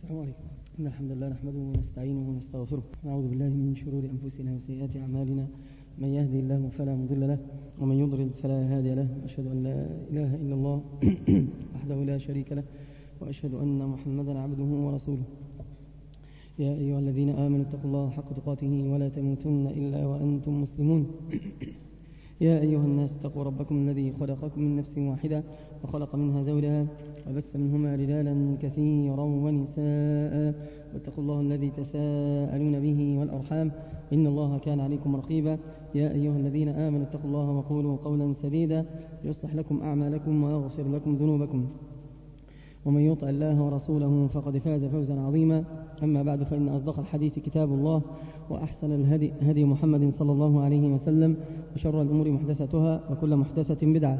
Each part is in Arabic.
السلام عليكم. إن الحمد لله نحمده ونستعينه ونستغفره ونعوذ بالله من شرور أنفسنا وسيئات أعمالنا. من يهدي الله فلا مضل له ومن يضلل فلا هادي له. أشهد أن لا إله إلا الله وحده لا شريك له وأشهد أن محمدا عبده ورسوله. يا أيها الذين آمنوا اتقوا الله حق تقاته ولا تموتن إلا وأنتم مسلمون. يا أيها الناس اتقوا ربكم الذي خلقكم من نفس واحدة وخلق منها زوجها وبث منهما رجالا كثيرا ونساء واتقوا الله الذي تساءلون به والأرحام إن الله كان عليكم رقيبا. يا أيها الذين آمنوا اتقوا الله وقولوا قولا سديدا يصلح لكم أعمالكم ويغفر لكم ذنوبكم ومن يطع الله ورسوله فقد فاز فوزا عظيما. أما بعد فإن أصدق الحديث كتاب الله وأحسن الهدي هدي محمد صلى الله عليه وسلم وشر الأمور محدثتها وكل محدثة بدعة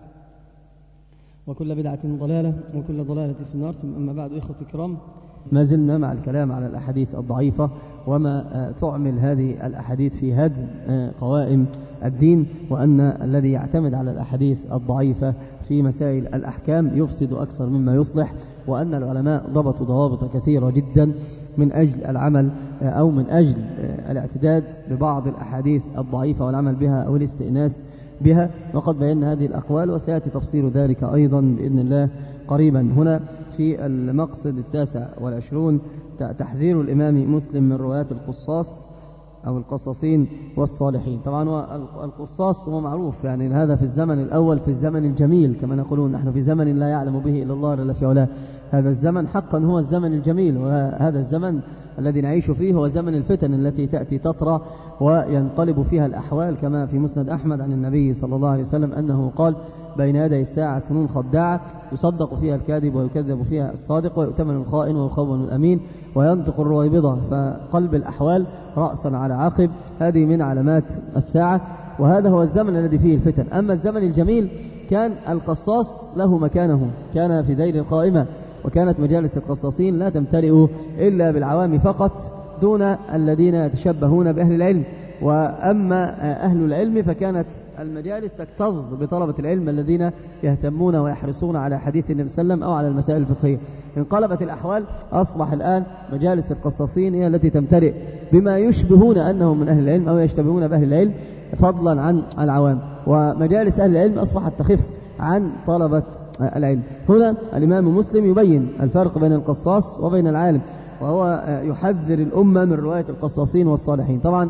وكل بدعة ضلالة وكل ضلالة في النار. ثم أما بعد إخوة الكرام، ما زلنا مع الكلام على الأحاديث الضعيفة وما تعمل هذه الأحاديث في هدم قوائم الدين، وأن الذي يعتمد على الأحاديث الضعيفة في مسائل الأحكام يفسد أكثر مما يصلح، وأن العلماء ضبطوا ضوابط كثيرة جدا من أجل العمل أو من أجل الاعتداد ببعض الأحاديث الضعيفة والعمل بها أو الاستئناس بها، وقد بينا هذه الأقوال وسيأتي تفسير ذلك أيضا بإذن الله قريبا. هنا في المقصد 29 تحذير الإمام مسلم من روايات القصاص أو القصاصين والصالحين. طبعا القصاص هو معروف، يعني هذا في الزمن الأول، في الزمن الجميل كما نقولون نحن، في زمن لا يعلم به إلا الله جل في علاه. هذا الزمن حقا هو الزمن الجميل، وهذا الزمن الذي نعيش فيه هو زمن الفتن التي تأتي تطرى وينقلب فيها الأحوال، كما في مسند أحمد عن النبي صلى الله عليه وسلم أنه قال: بين يدي الساعة سنون خداعة يصدق فيها الكاذب ويكذب فيها الصادق ويؤتمن الخائن ويخون الأمين وينطق الرويبضة، فقلب الأحوال رأسا على عقب. هذه من علامات الساعة، وهذا هو الزمن الذي فيه الفتن. أما الزمن الجميل كان القصاص له مكانه، كان في دير القائمة، وكانت مجالس القصاصين لا تمتلئ إلا بالعوام فقط دون الذين يتشبهون بأهل العلم. وأما أهل العلم فكانت المجالس تكتظ بطلبة العلم الذين يهتمون ويحرصون على حديث النبي صلى الله عليه وسلم أو على المسائل الفقهية. انقلبت الأحوال، أصبح الآن مجالس القصاصين هي التي تمتلئ بما يشبهون أنهم من أهل العلم أو يشتبهون بأهل العلم فضلا عن العوام، ومجالس أهل العلم أصبحت تخف عن طلبة العلم. هنا الإمام مسلم يبين الفرق بين القصاص وبين العالم، وهو يحذر الأمة من رواية القصاصين والصالحين. طبعا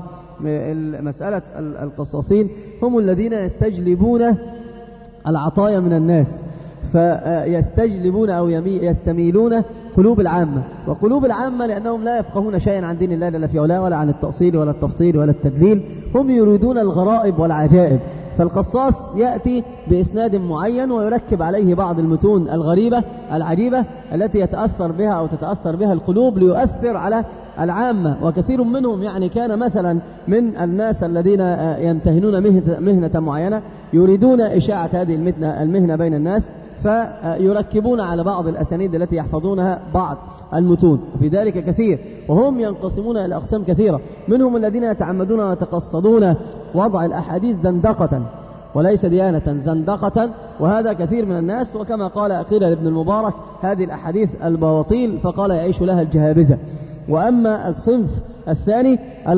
مسألة القصاصين هم الذين يستجلبون العطايا من الناس، فيستجلبون أو يستميلون قلوب العامة، وقلوب العامة لأنهم لا يفقهون شيئا عن دين الله جل في علاه ولا عن التأصيل ولا التفصيل ولا التدليل، هم يريدون الغرائب والعجائب. فالقصاص يأتي بإسناد معين ويركب عليه بعض المتون الغريبة العجيبة التي يتأثر بها أو تتأثر بها القلوب ليؤثر على العامة. وكثير منهم يعني كان مثلا من الناس الذين يمتهنون مهنة معينة يريدون إشاعة هذه المهنة بين الناس، فيركبون على بعض الأسانيد التي يحفظونها بعض المتون، وفي ذلك كثير. وهم ينقسمون إلى أقسام كثيرة، منهم الذين يتعمدون ويتقصدون وضع الأحاديث زندقة وليس ديانة، زندقة، وهذا كثير من الناس. وكما قال قيل لابن المبارك: هذه الأحاديث البواطيل، فقال: يعيش لها الجهابزة. وأما الصنف الثاني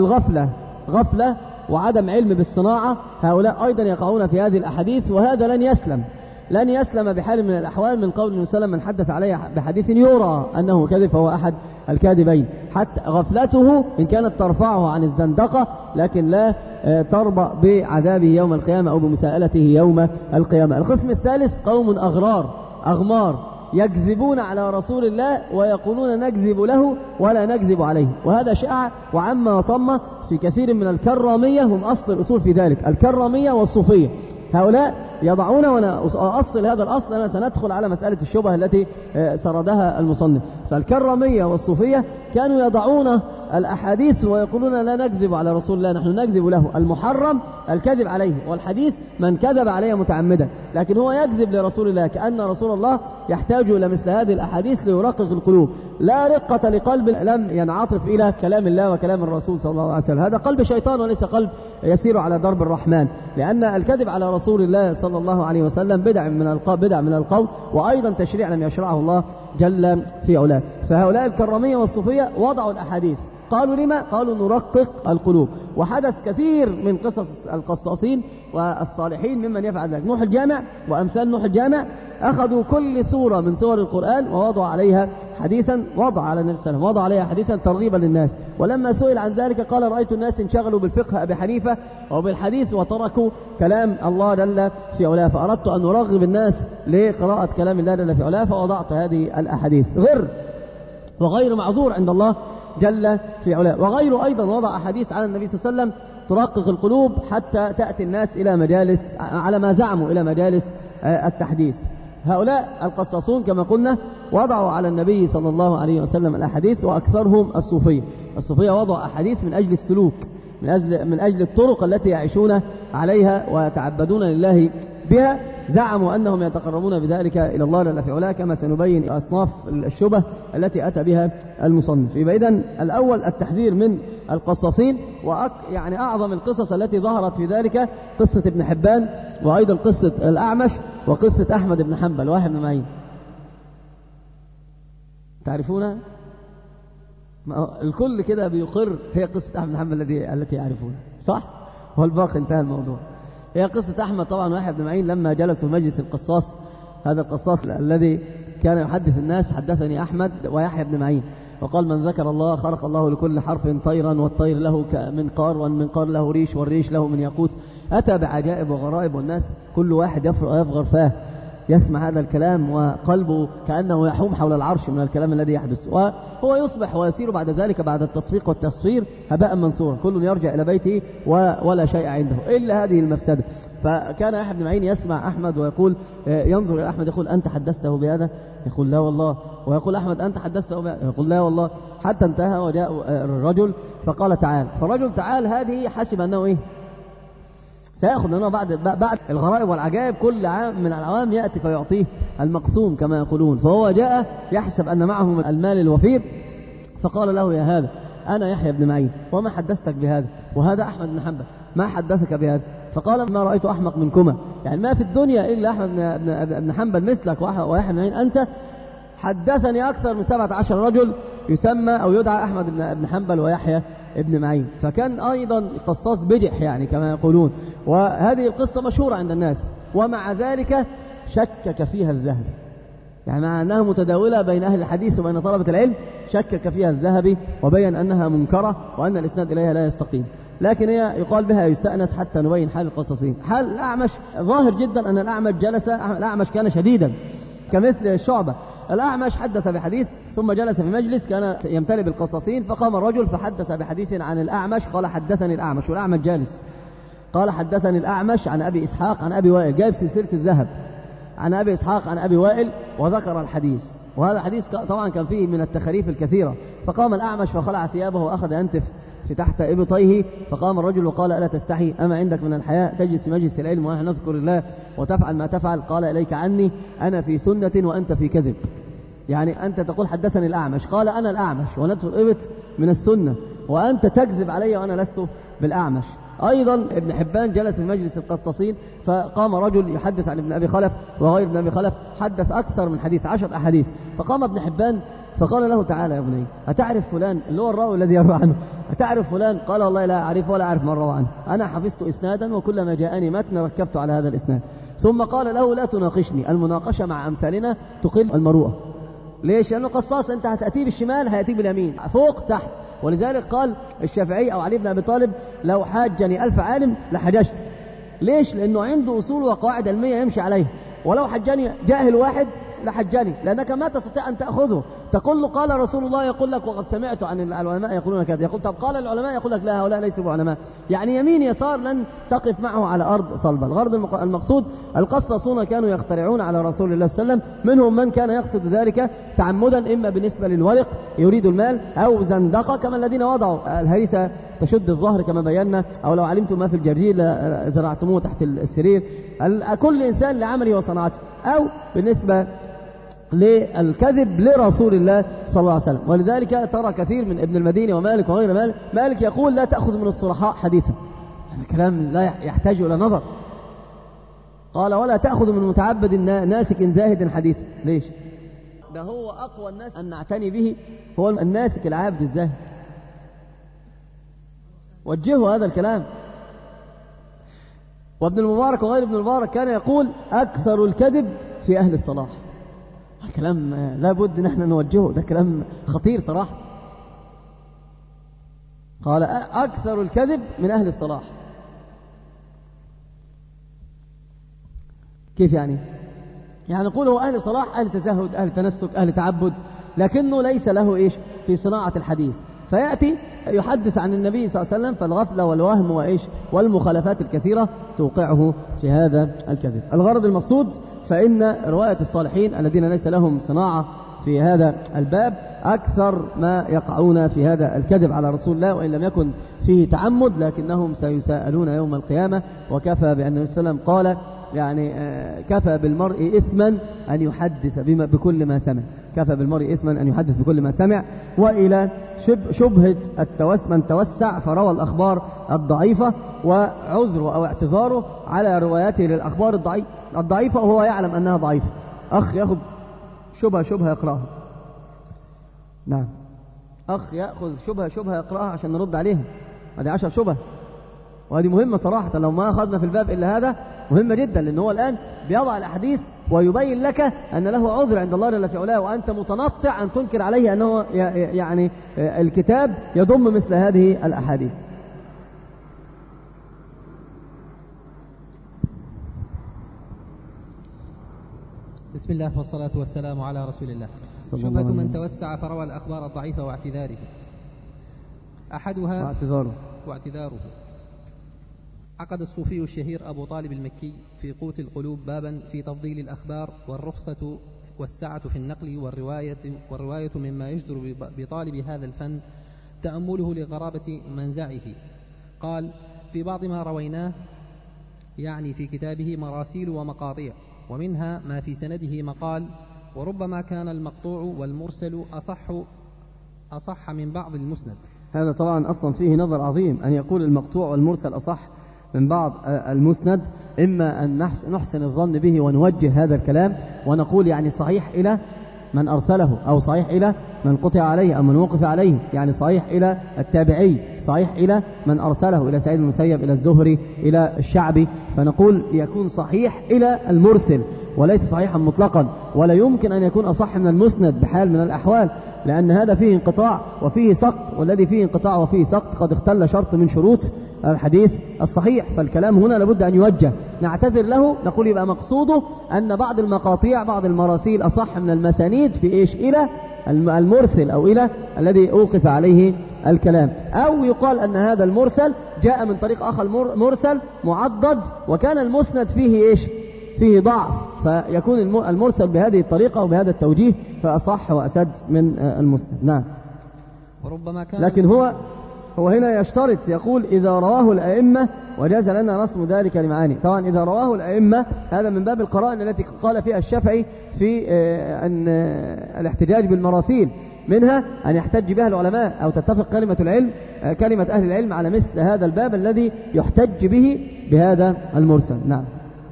غفلة وعدم علم بالصناعة، هؤلاء أيضا يقعون في هذه الأحاديث، وهذا لن يسلم بحال من الأحوال من قول النبي صلى الله عليه وسلم: من حدث عليه بحديث يرى أنه كذب فهو أحد الكاذبين. حتى غفلته إن كانت ترفعه عن الزندقة لكن لا تربى بعذابه يوم القيامة أو بمساءلته يوم القيامة. القسم الثالث قوم أغمار يكذبون على رسول الله ويقولون نكذب له ولا نكذب عليه، وهذا شاع وعم وطم في كثير من الكرامية، هم أصل الأصول في ذلك، الكرامية والصوفية. هؤلاء يضعون، وأنا أصل هذا الأصل أنا سندخل على مسألة الشبهة التي سردها المصنف. فالكرامية والصوفية كانوا يضعون الأحاديث ويقولون لا نكذب على رسول الله، نحن نكذب له المحرم الكذب عليه، والحديث من كذب عليه متعمدا، لكن هو يكذب لرسول الله، كأن رسول الله يحتاج إلى مثل هذه الأحاديث ليرقق القلوب. لا رقة لقلب لم ينعطف إلى كلام الله وكلام الرسول صلى الله عليه وسلم، هذا قلب شيطان وليس قلب يسير على درب الرحمن، لأن الكذب على رسول الله صلى الله عليه وسلم بدع من القول، وأيضا تشريع لم يشرعه الله جل في علاه. فهؤلاء الكرامية والصوفية وضعوا الأحاديث، قالوا لما؟ قالوا نرقق القلوب. وحدث كثير من قصص القصاصين والصالحين ممن يفعل ذلك. نوح الجامع وأمثال نوح الجامع أخذوا كل سورة من سور القرآن ووضعوا عليها حديثا، وضع على النبي صلى الله عليه وسلم، وضع عليها حديثا ترغيبا للناس. ولما سئل عن ذلك قال رأيت الناس انشغلوا بالفقه أبي حنيفة وبالحديث وتركوا كلام الله جل في علاه، فأردت أن أرغب الناس لقراءة كلام الله جل في علاه فوضعت هذه الأحاديث. وغير معذور عند الله جل في علاه. وغيره أيضا وضع أحاديث على النبي صلى الله عليه وسلم ترقق القلوب حتى تأتي الناس إلى مجالس، على ما زعموا إلى مجالس التحديث. هؤلاء القصاصون كما قلنا وضعوا على النبي صلى الله عليه وسلم الأحاديث، وأكثرهم الصوفية. الصوفية وضعوا أحاديث من أجل السلوك، من أجل الطرق التي يعيشون عليها ويتعبدون لله بها. زعموا أنهم يتقربون بذلك إلى الله جل في علاه، كما سنبين أصناف الشبه التي أتى بها المصنف. إذن الأول التحذير من القصاصين، يعني أعظم القصص التي ظهرت في ذلك قصة ابن حبان، وأيضا قصة الأعمش، وقصة أحمد بن حنبل ويحيى بن معين. تعرفونها؟ الكل كده بيقر هي قصة أحمد بن حنبل التي يعرفونها، صح؟ والباقي انتهى الموضوع. هي قصة أحمد طبعا ويحيى بن معين لما جلسوا في مجلس القصاص، هذا القصاص الذي كان يحدث الناس: حدثني أحمد ويحيى بن معين، وقال من ذكر الله خلق الله لكل حرف طيرا، والطير له منقار، والمنقار له ريش، والريش له من ياقوت. أتى بعجائب وغرائب، والناس كل واحد يفغر فاه يسمع هذا الكلام، وقلبه كأنه يحوم حول العرش من الكلام الذي يحدث، وهو يصبح ويسير بعد ذلك بعد التصفيق والتصفير هباء منصورا، كل يرجع إلى بيته ولا شيء عنده إلا هذه المفسدة. فكان يحيى بن معين يسمع أحمد ويقول، ينظر إلى أحمد يقول أنت حدثته بهذا؟ يقول لا والله. ويقول أحمد أنت حدثته بهذا؟ يقول لا والله. حتى انتهى وجاء الرجل فقال تعال. فالرجل تعال هذه حسب أنه إيه؟ سيأخذ لأنه بعد الغرائب والعجائب كل عام من العوام يأتي فيعطيه المقسوم كما يقولون. فهو جاء يحسب أن معه من المال الوفير، فقال له: يا هذا أنا يحيى بن معين، وما حدثتك بهذا؟ وهذا أحمد بن حنبل، ما حدثك بهذا؟ فقال: ما رأيت أحمق منكما، يعني ما في الدنيا إلا أحمد بن حنبل مثلك ويحيى بن معين أنت. حدثني أكثر من 17 رجل يسمى أو يدعى أحمد بن حنبل ويحيى ابن معين. فكان أيضا قصاص بجح يعني كما يقولون. وهذه القصة مشهورة عند الناس، ومع ذلك شكك فيها الذهبي، يعني مع أنها متداولة بين أهل الحديث وبين طلبة العلم، شكك فيها الذهبي وبين أنها منكرة وأن الإسناد إليها لا يستقيم. لكن هي يقال بها يستأنس حتى نبين حال القصصين. حال الأعمش ظاهر جدا أن الأعمش جلس، الأعمش كان شديدا كمثل الشعبة. الأعمش حدث بحديث ثم جلس في مجلس كان يمتلئ بالقصاصين، فقام الرجل فحدث بحديث عن الأعمش، قال حدثني الأعمش، والأعمش جالس، قال حدثني الأعمش عن أبي إسحاق عن أبي وائل، جايب سلسلة الذهب عن أبي إسحاق عن أبي وائل وذكر الحديث. وهذا الحديث طبعا كان فيه من التخاريف الكثيرة. فقام الأعمش فخلع ثيابه وأخذ ينتف في تحت إبطيه، فقام الرجل وقال: ألا تستحي؟ أما عندك من الحياء تجلس في مجلس العلم ونحن نذكر الله وتفعل ما تفعل؟ قال: إليك عني، أنا في سنة وأنت في كذب. يعني أنت تقول حدثني الأعمش، قال أنا الأعمش ونتف الإبط من السنة، وأنت تكذب علي وأنا لست بالأعمش. أيضا ابن حبان جلس في مجلس القصاصين، فقام رجل يحدث عن ابن أبي خلف وغير ابن أبي خلف، حدث أكثر من حديث 10 أحاديث. فقام ابن حبان فقال له: تعالى يا ابني، أتعرف فلان اللي هو الراوي الذي يروى عنه؟ أتعرف فلان؟ قال: والله لا أعرف ولا أعرف من روى عنه، أنا حفظت إسنادا وكلما جاءني متن ركبت على هذا الإسناد. ثم قال له: لا تناقشني، المناقشة مع أمثالنا تقل المروءة. ليش؟ لأنه قصاص، أنت هتأتيه بالشمال هيأتيك باليمين، فوق تحت. ولذلك قال الشافعي أو علي بن أبي طالب: لو حاجني 1000 عالم لحججت. ليش؟ لأنه عنده أصول وقواعد علمية يمشي عليها. ولو حجني جاهل واحد لحجني، لأنك ما تستطيع أن تأخذه. تقول له قال رسول الله، يقول لك وقد سمعت عن العلماء يقولون كذا. يقول طب قال العلماء، يقول لك لا، هؤلاء ليسوا علماء. يعني يمين يسار لن تقف معه على أرض صلبة. الغرض المقصود القصاصون كانوا يخترعون على رسول الله صلى الله عليه وسلم، منهم من كان يقصد ذلك تعمدا، إما بالنسبة للورق يريد المال، أو زندقة كما الذين وضعوا الهريسة تشد الظهر كما بينا، أو لو علمتم ما في الجرجير زرعتموه تحت السرير. كل إنسان لعمله وصنعته. أو بالنسبة للكذب لرسول الله صلى الله عليه وسلم. ولذلك ترى كثير من ابن المديني ومالك وغير مالك يقول لا تأخذ من الصلحاء حديثا. هذا كلام لا يحتاج إلى نظر. قال ولا تأخذ من متعبد ناسك زاهد حديثا. ليش؟ ده هو أقوى الناس أن نعتني به هو الناسك العابد الزاهد. وجهوا هذا الكلام. وابن المبارك وغير ابن المبارك كان يقول أكثر الكذب في أهل الصلاح. الكلام لا بد نحن نوجهه، ده كلام خطير صراحة. قال أكثر الكذب من أهل الصلاح. كيف يعني؟ يعني نقول هو أهل صلاح، أهل تزهد، أهل تنسك، أهل تعبد، لكنه ليس له إيش في صناعة الحديث. فيأتي يحدث عن النبي صلى الله عليه وسلم، فالغفلة والوهم وإيش والمخالفات الكثيرة توقعه في هذا الكذب. الغرض المقصود فإن رواية الصالحين الذين ليس لهم صناعة في هذا الباب أكثر ما يقعون في هذا الكذب على رسول الله، وإن لم يكن فيه تعمد لكنهم سيساءلون يوم القيامة. وكفى بأن النبي صلى الله عليه وسلم قال يعني كفى بالمرء إثما أن يحدث بكل ما سمع. كفى بالمرء إثما أن يحدث بكل ما سمع. وإلى شبهة من توسع فروى الأخبار الضعيفة، وعذره أو اعتذاره على رواياته للأخبار الضعيفة وهو يعلم أنها ضعيفة. أخ يأخذ شبهة يقرأها. نعم، أخ يأخذ شبهة يقرأها عشان نرد عليها. هذه 10 شبهة، وهذه مهمة صراحة. لو ما أخذنا في الباب إلا هذا مهمة جدا، لأنه هو الآن بيضع الأحاديث ويبين لك أن له عذر عند الله جل في علاه، وأنت متنطع أن تنكر عليه أنه يعني الكتاب يضم مثل هذه الأحاديث. بسم الله والصلاة والسلام على رسول الله. شبهة من توسع فروى الأخبار الضعيفة واعتذاره. أحدها واعتذاره. عقد الصوفي الشهير أبو طالب المكي في قوت القلوب بابا في تفضيل الأخبار والرخصة والسعة في النقل والرواية مما يجدر بطالب هذا الفن تأمله لغرابة منزعه. قال في بعض ما رويناه، يعني في كتابه مراسيل ومقاطيع، ومنها ما في سنده مقال، وربما كان المقطوع والمرسل أصح من بعض المسند. هذا طبعا أصلا فيه نظر عظيم، أن يقول المقطوع والمرسل أصح من بعض المسند. إما أن نحسن الظن به ونوجه هذا الكلام ونقول يعني صحيح إلى من أرسله، أو صحيح إلى من قطع عليه أو من وقف عليه، يعني صحيح إلى التابعي، صحيح إلى من أرسله، إلى سعيد المسيب، إلى الزهري، إلى الشعبي. فنقول يكون صحيح إلى المرسل وليس صحيحا مطلقا، ولا يمكن أن يكون أصح من المسند بحال من الأحوال، لأن هذا فيه انقطاع وفيه سقط، والذي فيه انقطاع وفيه سقط قد اختل شرط من شروط الحديث الصحيح. فالكلام هنا لابد أن يوجه. نعتذر له، نقول يبقى مقصوده أن بعض المقاطيع بعض المراسيل أصح من المسانيد في إيش إلى المرسل، أو إلى الذي أوقف عليه الكلام. أو يقال أن هذا المرسل جاء من طريق آخر مرسل معضد، وكان المسند فيه إيش فيه ضعف، فيكون المرسل بهذه الطريقة وبهذا التوجيه فأصح وأسد من المسند. نعم. وربما كان لكن هو هنا يشترط، يقول إذا رواه الأئمة وجاز لنا رسم ذلك لمعاني. طبعا إذا رواه الأئمة هذا من باب القرائن التي قال فيها الشافعي في أن الاحتجاج بالمراسيل منها أن يحتج بها العلماء، أو تتفق كلمة أهل العلم على مثل هذا الباب الذي يحتج به بهذا المرسل. نعم.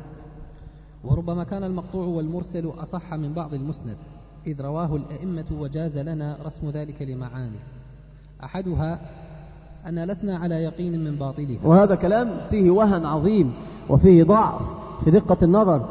وربما كان المقطوع والمرسل أصح من بعض المسند إذ رواه الأئمة وجاز لنا رسم ذلك لمعاني. أحدها أن لسنا على يقين من باطلها. وهذا كلام فيه وهن عظيم وفيه ضعف في دقة النظر.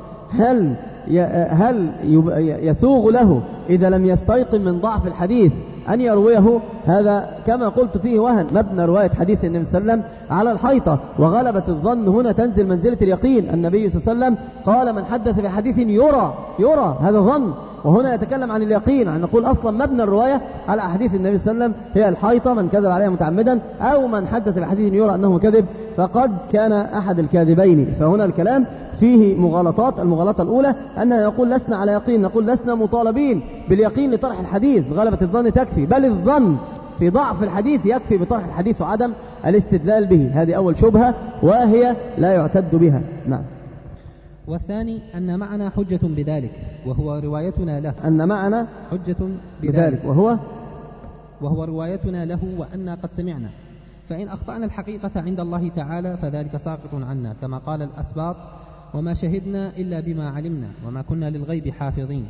هل يسوغ له إذا لم يستيقن من ضعف الحديث أن يرويه؟ هذا كما قلت فيه وهن. مبنى رواية حديث النبي صلى الله عليه وسلم على الحيطة، وغلبة الظن هنا تنزل منزلة اليقين. النبي صلى الله عليه وسلم قال من حدث بحديث يرى هذا ظن، وهنا يتكلم عن اليقين. عن نقول أصلا مبنى الرواية على أحاديث النبي صلى الله عليه وسلم هي الحيطة، من كذب عليها متعمدا أو من حدث بحديث يرى أنه كذب فقد كان أحد الكاذبين. فهنا الكلام فيه مغالطات. المغالطة الأولى أنه يقول لسنا على يقين، نقول لسنا مطالبين باليقين لطرح الحديث، غلبة الظن تكفي، بل الظن في ضعف الحديث يكفي بطرح الحديث وعدم الاستدلال به. هذه أول شبهة وهي لا يعتد بها. نعم. والثاني أن معنا حجة بذلك وهو روايتنا له، أن معنا حجة بذلك وهو روايتنا له وأنا قد سمعنا، فإن أخطأنا الحقيقة عند الله تعالى فذلك ساقط عنا، كما قال الأسباط: وما شهدنا إلا بما علمنا وما كنا للغيب حافظين،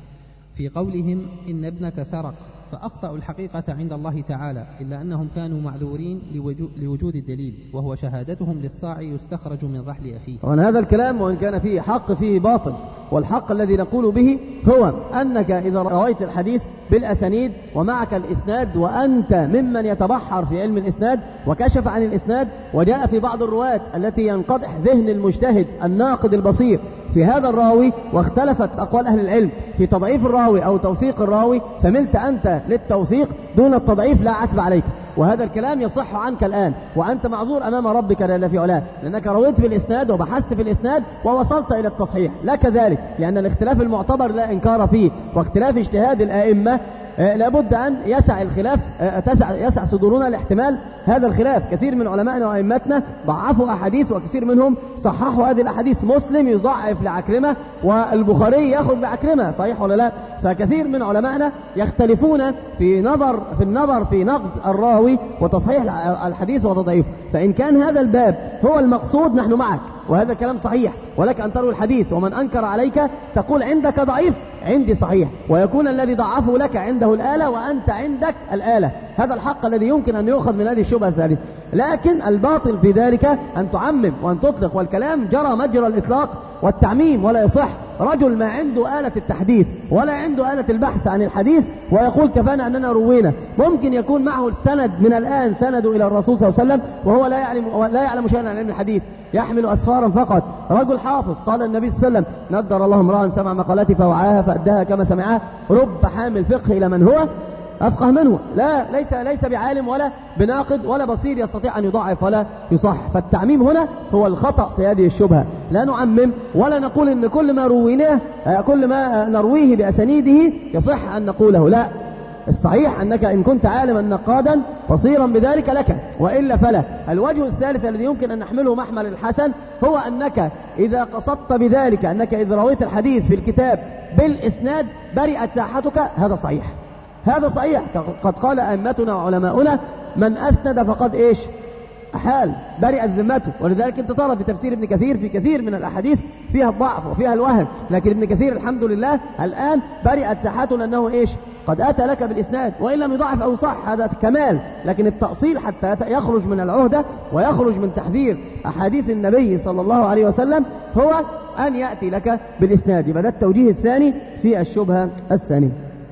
في قولهم إن ابنك سرق، فأخطأوا الحقيقة عند الله تعالى، إلا أنهم كانوا معذورين لوجود الدليل، وهو شهادتهم للصاعي يستخرج من رحل أخيه. وأن هذا الكلام وإن كان فيه حق فيه باطل، والحق الذي نقول به هو أنك إذا رويت الحديث بالأسانيد ومعك الإسناد وأنت ممن يتبحر في علم الإسناد وكشف عن الإسناد، وجاء في بعض الروايات التي ينقضح ذهن المجتهد الناقد البصير في هذا الراوي، واختلفت أقوال أهل العلم في تضعيف الراوي أو توثيق الراوي، فملت أنت للتوثيق دون التضعيف لا عتب عليك، وهذا الكلام يصح عنك الآن، وأنت معذور أمام ربك جل في علاه، لأنك رويت في الإسناد وبحثت في الإسناد ووصلت إلى التصحيح، لك ذلك، لأن الاختلاف المعتبر لا إنكار فيه، واختلاف اجتهاد الآئمة لابد أن يسع الخلاف، يسع صدورنا لاحتمال هذا الخلاف. كثير من علمائنا وأئمتنا ضعفوا أحاديث وكثير منهم صححوا هذه الأحاديث. مسلم يضعف لعكرمة والبخاري يأخذ بعكرمة، صحيح ولا لا؟ فكثير من علمائنا يختلفون في النظر في نقد الراوي وتصحيح الحديث وتضعيفه. فإن كان هذا الباب هو المقصود نحن معك، وهذا كلام صحيح، ولك أن تروي الحديث ومن أنكر عليك تقول عندك ضعيف عندي صحيح، ويكون الذي ضعفه لك عنده الآلة وأنت عندك الآلة. هذا الحق الذي يمكن أن يؤخذ من هذه الشبهة الثالثة. لكن الباطل في ذلك أن تعمم وأن تطلق، والكلام جرى مجرى الإطلاق والتعميم ولا يصح. رجل ما عنده آلة التحديث ولا عنده آلة البحث عن الحديث ويقول كفانا أننا روينا، ممكن يكون معه السند من الآن سند إلى الرسول صلى الله عليه وسلم وهو لا يعلم شيئا عن علم الحديث، يحمل أسفارا فقط. رجل حافظ، قال النبي صلى الله عليه وسلم: نضر الله امرأ سمع مقالاتي فوعاها فأداها كما سمعها، رب حامل فقه إلى من هو أفقه منه. لا، ليس بعالم ولا بناقد ولا بصير يستطيع أن يضعف ولا يصح. فالتعميم هنا هو الخطأ في هذه الشبهة. لا نعمم ولا نقول إن كل ما رويناه كل ما نرويه بأسانيده يصح أن نقوله، لا. الصحيح أنك إن كنت عالما نقادا بصيرا بذلك لك، وإلا فلا. الوجه الثالث الذي يمكن أن نحمله محمل الحسن هو أنك إذا قصدت بذلك أنك إذا رويت الحديث في الكتاب بالإسناد برئت ساحتك، هذا صحيح. هذا صحيح. قد قال أئمتنا وعلماؤنا: من أسند فقد إيش؟ أحال، برئت ذمته. ولذلك انت ترى في تفسير ابن كثير في كثير من الأحاديث فيها الضعف وفيها الوهن، لكن ابن كثير الحمد لله الآن برئت ساحته لأنه إيش؟ قد أتى لك بالإسناد، وإن لم يضعف أو صح هذا كمال. لكن التأصيل حتى يخرج من العهدة ويخرج من تحذير أحاديث النبي صلى الله عليه وسلم هو أن يأتي لك بالإسناد. يبقى ده التوجيه الثاني في الشبهة الثانية.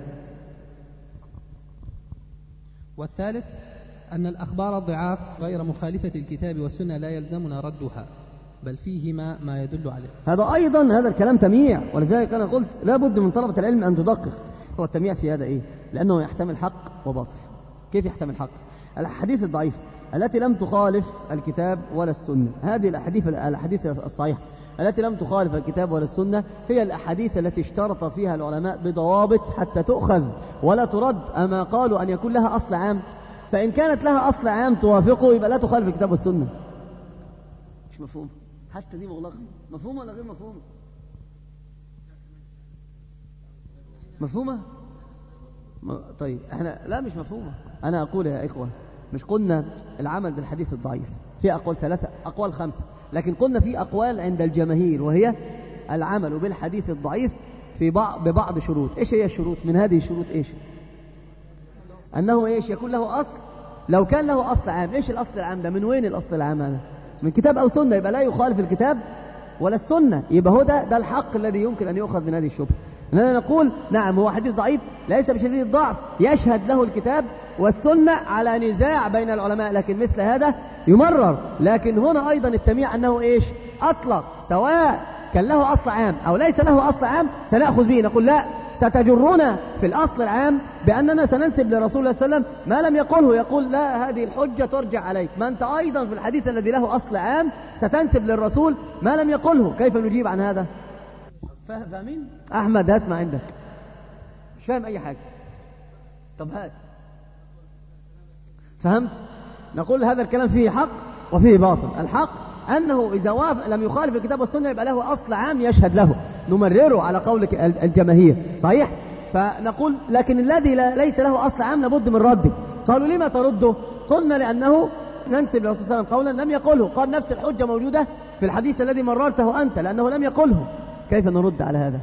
والثالث أن الأخبار الضعاف غير مخالفة الكتاب والسنة لا يلزمنا ردها، بل فيهما ما يدل عليه. هذا أيضا هذا الكلام تمييع، ولذلك أنا قلت لا بد من طلبة العلم أن تدقق. هو التمييع في هذا إيه؟ لأنه يحتمل حق وباطل. كيف يحتمل حق؟ الأحاديث الضعيفة التي لم تخالف الكتاب ولا السنة، هذه الأحاديث الصحيحة التي لم تخالف الكتاب ولا السنة هي الأحاديث التي اشترط فيها العلماء بضوابط حتى تؤخذ ولا ترد، أما قالوا أن يكون لها أصل عام. فإن كانت لها أصل عام توافقه يبقى لا تخالف الكتاب والسنة. مش مفهوم؟ حتى دي مغلقة. مفهومة ولا غير مفهومة؟ مفهومة؟ طيب احنا لا مش مفهومة. أنا أقول يا إخوة، مش قلنا العمل بالحديث الضعيف في أقوال 3 أقوال 5، لكن قلنا في أقوال عند الجماهير وهي العمل بالحديث الضعيف ببعض شروط. إيش هي الشروط؟ من هذه الشروط إيش؟ أنه إيش؟ يكون له أصل. لو كان له أصل عام، إيش الأصل العام ده؟ من وين الأصل العام هذا؟ من كتاب أو سنة، يبقى لا يخالف الكتاب ولا السنة، يبقى هو ده الحق الذي يمكن أن يؤخذ من هذه الشبهة. أننا نقول نعم هو حديث ضعيف ليس بشديد الضعف، يشهد له الكتاب والسنة على نزاع بين العلماء، لكن مثل هذا يمرر. لكن هنا أيضا التمييع أنه إيش؟ أطلق، سواء كان له أصل عام أو ليس له أصل عام سنأخذ به. نقول لا، ستجرنا في الأصل العام بأننا سننسب لرسول الله صلى الله عليه وسلم ما لم يقوله، يقول لا هذه الحجة ترجع عليك. ما أنت أيضا في الحديث الذي له أصل عام ستنسب للرسول ما لم يقوله. كيف نجيب عن هذا؟ فاهمين؟ أحمد هات ما عندك، مش فاهم أي حاجة. طب هات. فهمت؟ نقول هذا الكلام فيه حق وفيه باطل. الحق أنه إذا لم يخالف الكتاب والسنة يبقى له أصل عام يشهد له، نمرره على قول الجماهير، صحيح؟ فنقول لكن الذي ليس له أصل عام لابد من رده. قالوا لما ترده؟ قلنا لأنه ننسب للرسول صلى الله عليه وسلم قولا لم يقله. قال نفس الحجة موجودة في الحديث الذي مررته أنت لأنه لم يقله. كيف نرد على هذا؟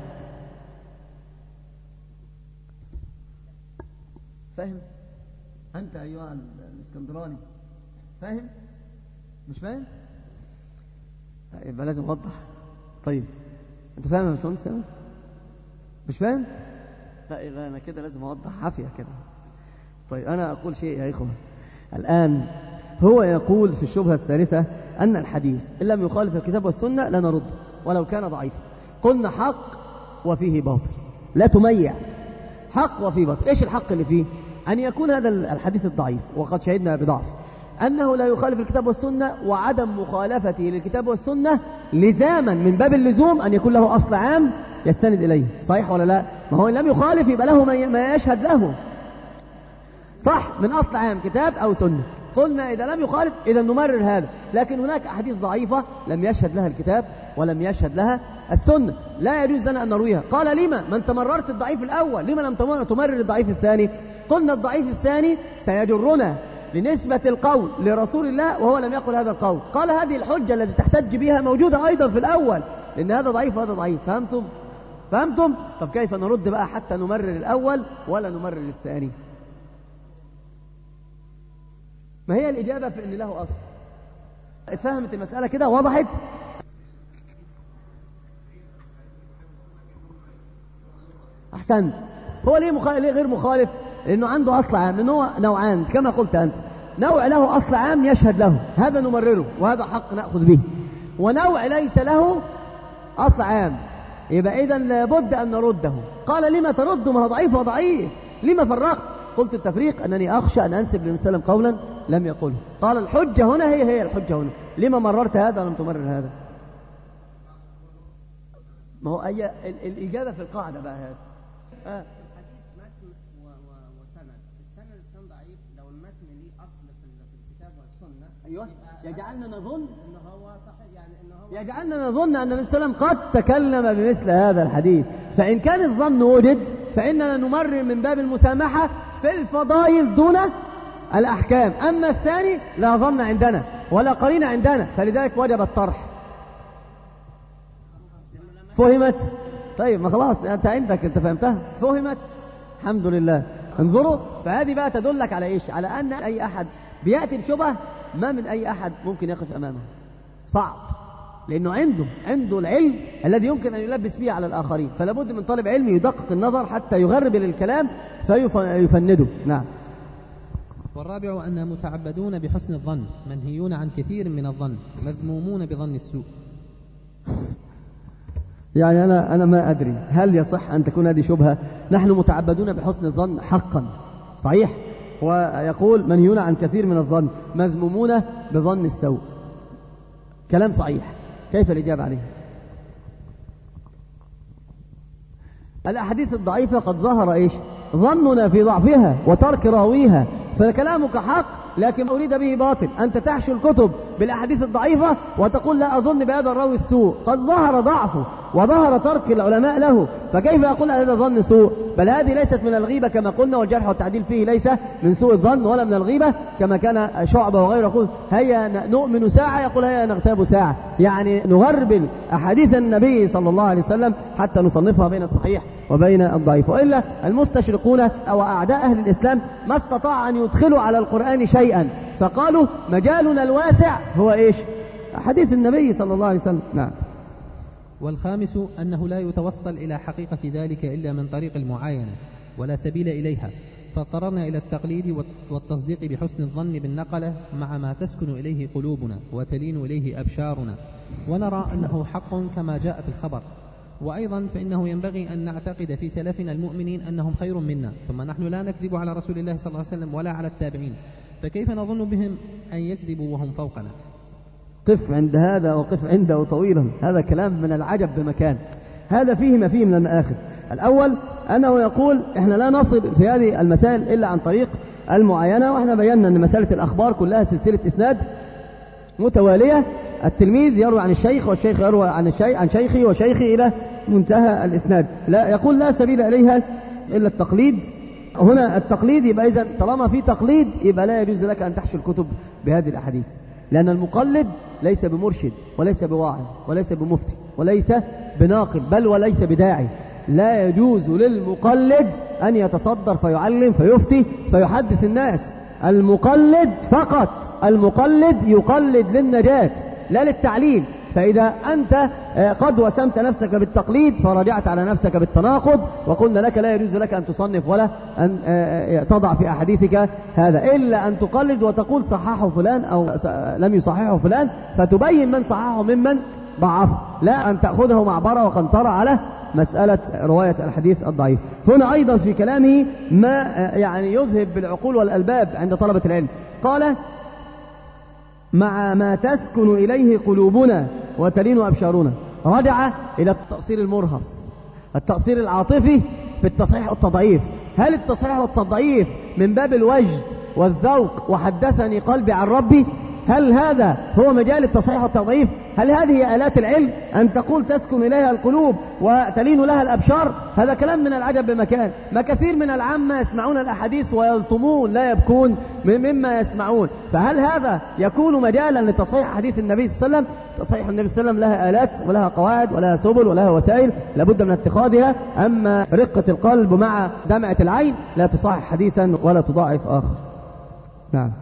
فاهم؟ أنت أيها الاسكندراني فاهم؟ مش فاهم؟ يبقى لازم أوضح. طيب أنت فاهم يا باشمهندس؟ مش فاهم؟ لا يبقى أنا كده لازم أوضح عافية كده. طيب أنا أقول شيء يا إخوة. الآن هو يقول في الشبهة الثالثة أن الحديث إن لم يخالف الكتاب والسنة لا نرده ولو كان ضعيفا. قلنا حق وفيه باطل، لا تميع، حق وفيه باطل. إيش الحق اللي فيه؟ أن يكون هذا الحديث الضعيف وقد شهدنا بضعف أنه لا يخالف الكتاب والسنة، وعدم مخالفته للكتاب والسنة لزاما من باب اللزوم أن يكون له أصل عام يستند إليه، صحيح ولا لا؟ ما هو إن لم يخالف يبقى له ما يشهد له، صح، من أصل عام كتاب أو سنة. قلنا إذا لم يخالف إذا نمرر هذا. لكن هناك أحاديث ضعيفة لم يشهد لها الكتاب ولم يشهد لها السنة، لا يجوز لنا أن نرويها. قال لما؟ ما أنت مررت الضعيف الأول، لما لم تمرر الضعيف الثاني؟ قلنا الضعيف الثاني سيجرنا لنسبة القول لرسول الله وهو لم يقل هذا القول. قال هذه الحجة التي تحتج بها موجودة أيضا في الأول، لأن هذا ضعيف وهذا ضعيف. فهمتم؟ طب كيف نرد بقى حتى نمرر الأول ولا نمرر الثاني؟ ما هي الإجابة في أن له أصل. اتفهمت المسألة كده؟ وضحت؟ أحسنت. هو ليه غير مخالف؟ لأنه عنده أصل عام، لأنه هو نوعان كما قلت أنت. نوع له أصل عام يشهد له، هذا نمرره وهذا حق نأخذ به، ونوع ليس له أصل عام، يبقى إذن لابد أن نرده. قال لما ترد؟ ما هو ضعيف وضعيف، لما فرقت؟ قلت التفريق أنني أخشى أن أنسب للمسلم قولا لم يقله. قال الحجة هنا هي الحجة هنا، لما مررت هذا ولم تمرر هذا؟ ما هو الإجابة في القاعدة بقى هذا. الحديث متن وسند. السند كان ضعيف، لو المتن ليه أصل في الكتاب والسنة أيوة يجعلنا نظن إنه هو صحيح، يعني إنه هو يجعلنا نظن أن النبي صلى الله عليه وسلم قد تكلم بمثل هذا الحديث. فإن كان الظن وجد فإننا نمرر من باب المسامحة في الفضائل دون الأحكام. أما الثاني لا ظن عندنا ولا قرينة عندنا، فلذلك وجب الطرح. فهمت؟ طيب ما خلاص أنت عندك، أنت فهمتها، فهمت؟ الحمد لله. انظروا، فهذه بقى تدلك على إيش؟ على أن أي أحد بيأتي بشبهة ما من أي أحد ممكن يقف أمامه، صعب، لأنه عنده العلم الذي يمكن أن يلبس به على الآخرين. فلا بد من طالب علم يدقق النظر حتى يغربل الكلام فيفنده. نعم. والرابع أن متعبدون بحسن الظن، منهيون عن كثير من الظن، مذمومون بظن السوء. يعني أنا ما أدري هل يصح أن تكون هذه شبهة؟ نحن متعبدون بحسن الظن حقا، صحيح، ويقول منهيون عن كثير من الظن، مذمومون بظن السوء، كلام صحيح. كيف الإجابة عليه؟ الأحاديث الضعيفة قد ظهر إيش؟ ظننا في ضعفها وترك راويها، فكلامك حق لكن أريد به باطل. أنت تحشو الكتب بالأحاديث الضعيفة وتقول لا أظن بهذا الراوي السوء، قد ظهر ضعفه وظهر ترك العلماء له، فكيف أقول هذا ظن سوء؟ بل هذه ليست من الغيبة كما قلنا، والجرح والتعديل فيه ليس من سوء الظن ولا من الغيبة، كما كان شعبة وغيره يقول هيا نؤمن ساعة، يقول هيا نغتاب ساعة، يعني نغربل أحاديث النبي صلى الله عليه وسلم حتى نصنفها بين الصحيح وبين الضعيف. وإلا المستشرقون أو أعداء أهل الإسلام ما استطاع أن يدخلوا على القرآن شيئا، فقالوا مجالنا الواسع هو إيش؟ حديث النبي صلى الله عليه وسلم. نعم. والخامس أنه لا يتوصل إلى حقيقة ذلك إلا من طريق المعاينة ولا سبيل إليها، فاضطررنا إلى التقليد والتصديق بحسن الظن بالنقلة مع ما تسكن إليه قلوبنا وتلين إليه أبشارنا، ونرى أنه حق كما جاء في الخبر. وأيضا فإنه ينبغي أن نعتقد في سلفنا المؤمنين أنهم خير منا، ثم نحن لا نكذب على رسول الله صلى الله عليه وسلم ولا على التابعين، فكيف نظن بهم أن يكذبوا وهم فوقنا؟ قف عند هذا وقف عنده طويلا، هذا كلام من العجب بمكان. هذا فيه ما فيه من المآخذ. الأول أنه يقول إحنا لا نصل في هذه المسائل إلا عن طريق المعاينة، وإحنا بينا أن مسألة الأخبار كلها سلسلة إسناد متوالية، التلميذ يروي عن الشيخ والشيخ يروي عن شيخه وشيخه إلى منتهى الإسناد. لا يقول لا سبيل إليها إلا التقليد. هنا التقليد يبقى إذن طالما في تقليد يبقى لا يجوز لك أن تحشو الكتب بهذه الأحاديث، لأن المقلد ليس بمرشد وليس بواعظ وليس بمفتي وليس بناقل بل وليس بداعي. لا يجوز للمقلد أن يتصدر فيعلم فيفتي فيحدث الناس. المقلد فقط، المقلد يقلد للنجاة لا للتعليم. فإذا أنت قد وسمت نفسك بالتقليد فرجعت على نفسك بالتناقض، وقلنا لك لا يجوز لك أن تصنف ولا أن تضع في أحاديثك هذا، إلا أن تقلد وتقول صححه فلان أو لم يصححه فلان، فتبين من صححه ممن ضعفه، لا أن تأخذه معبرة وقنطرة على مسألة رواية الحديث الضعيف. هنا أيضا في كلامه ما يعني يذهب بالعقول والألباب عند طلبة العلم. قال مع ما تسكن إليه قلوبنا وتلين أبشارنا. رجع إلى التأصيل المرهف، التأصيل العاطفي في التصحيح والتضعيف. هل التصحيح والتضعيف من باب الوجد والذوق وحدثني قلبي عن ربي؟ هل هذا هو مجال التصحيح والتضعيف؟ هل هذه آلات العلم أن تقول تسكن إليها القلوب وتلين لها الأبشار؟ هذا كلام من العجب بمكان. ما كثير من العامة يسمعون الأحاديث ويلطمون لا يبكون مما يسمعون. فهل هذا يكون مجالا لتصحيح حديث النبي صلى الله عليه وسلم؟ تصحيح النبي صلى الله عليه وسلم لها آلات ولها قواعد ولها سبل ولها وسائل لابد من اتخاذها. أما رقة القلب مع دمعة العين لا تصحح حديثا ولا تضاعف آخر. نعم.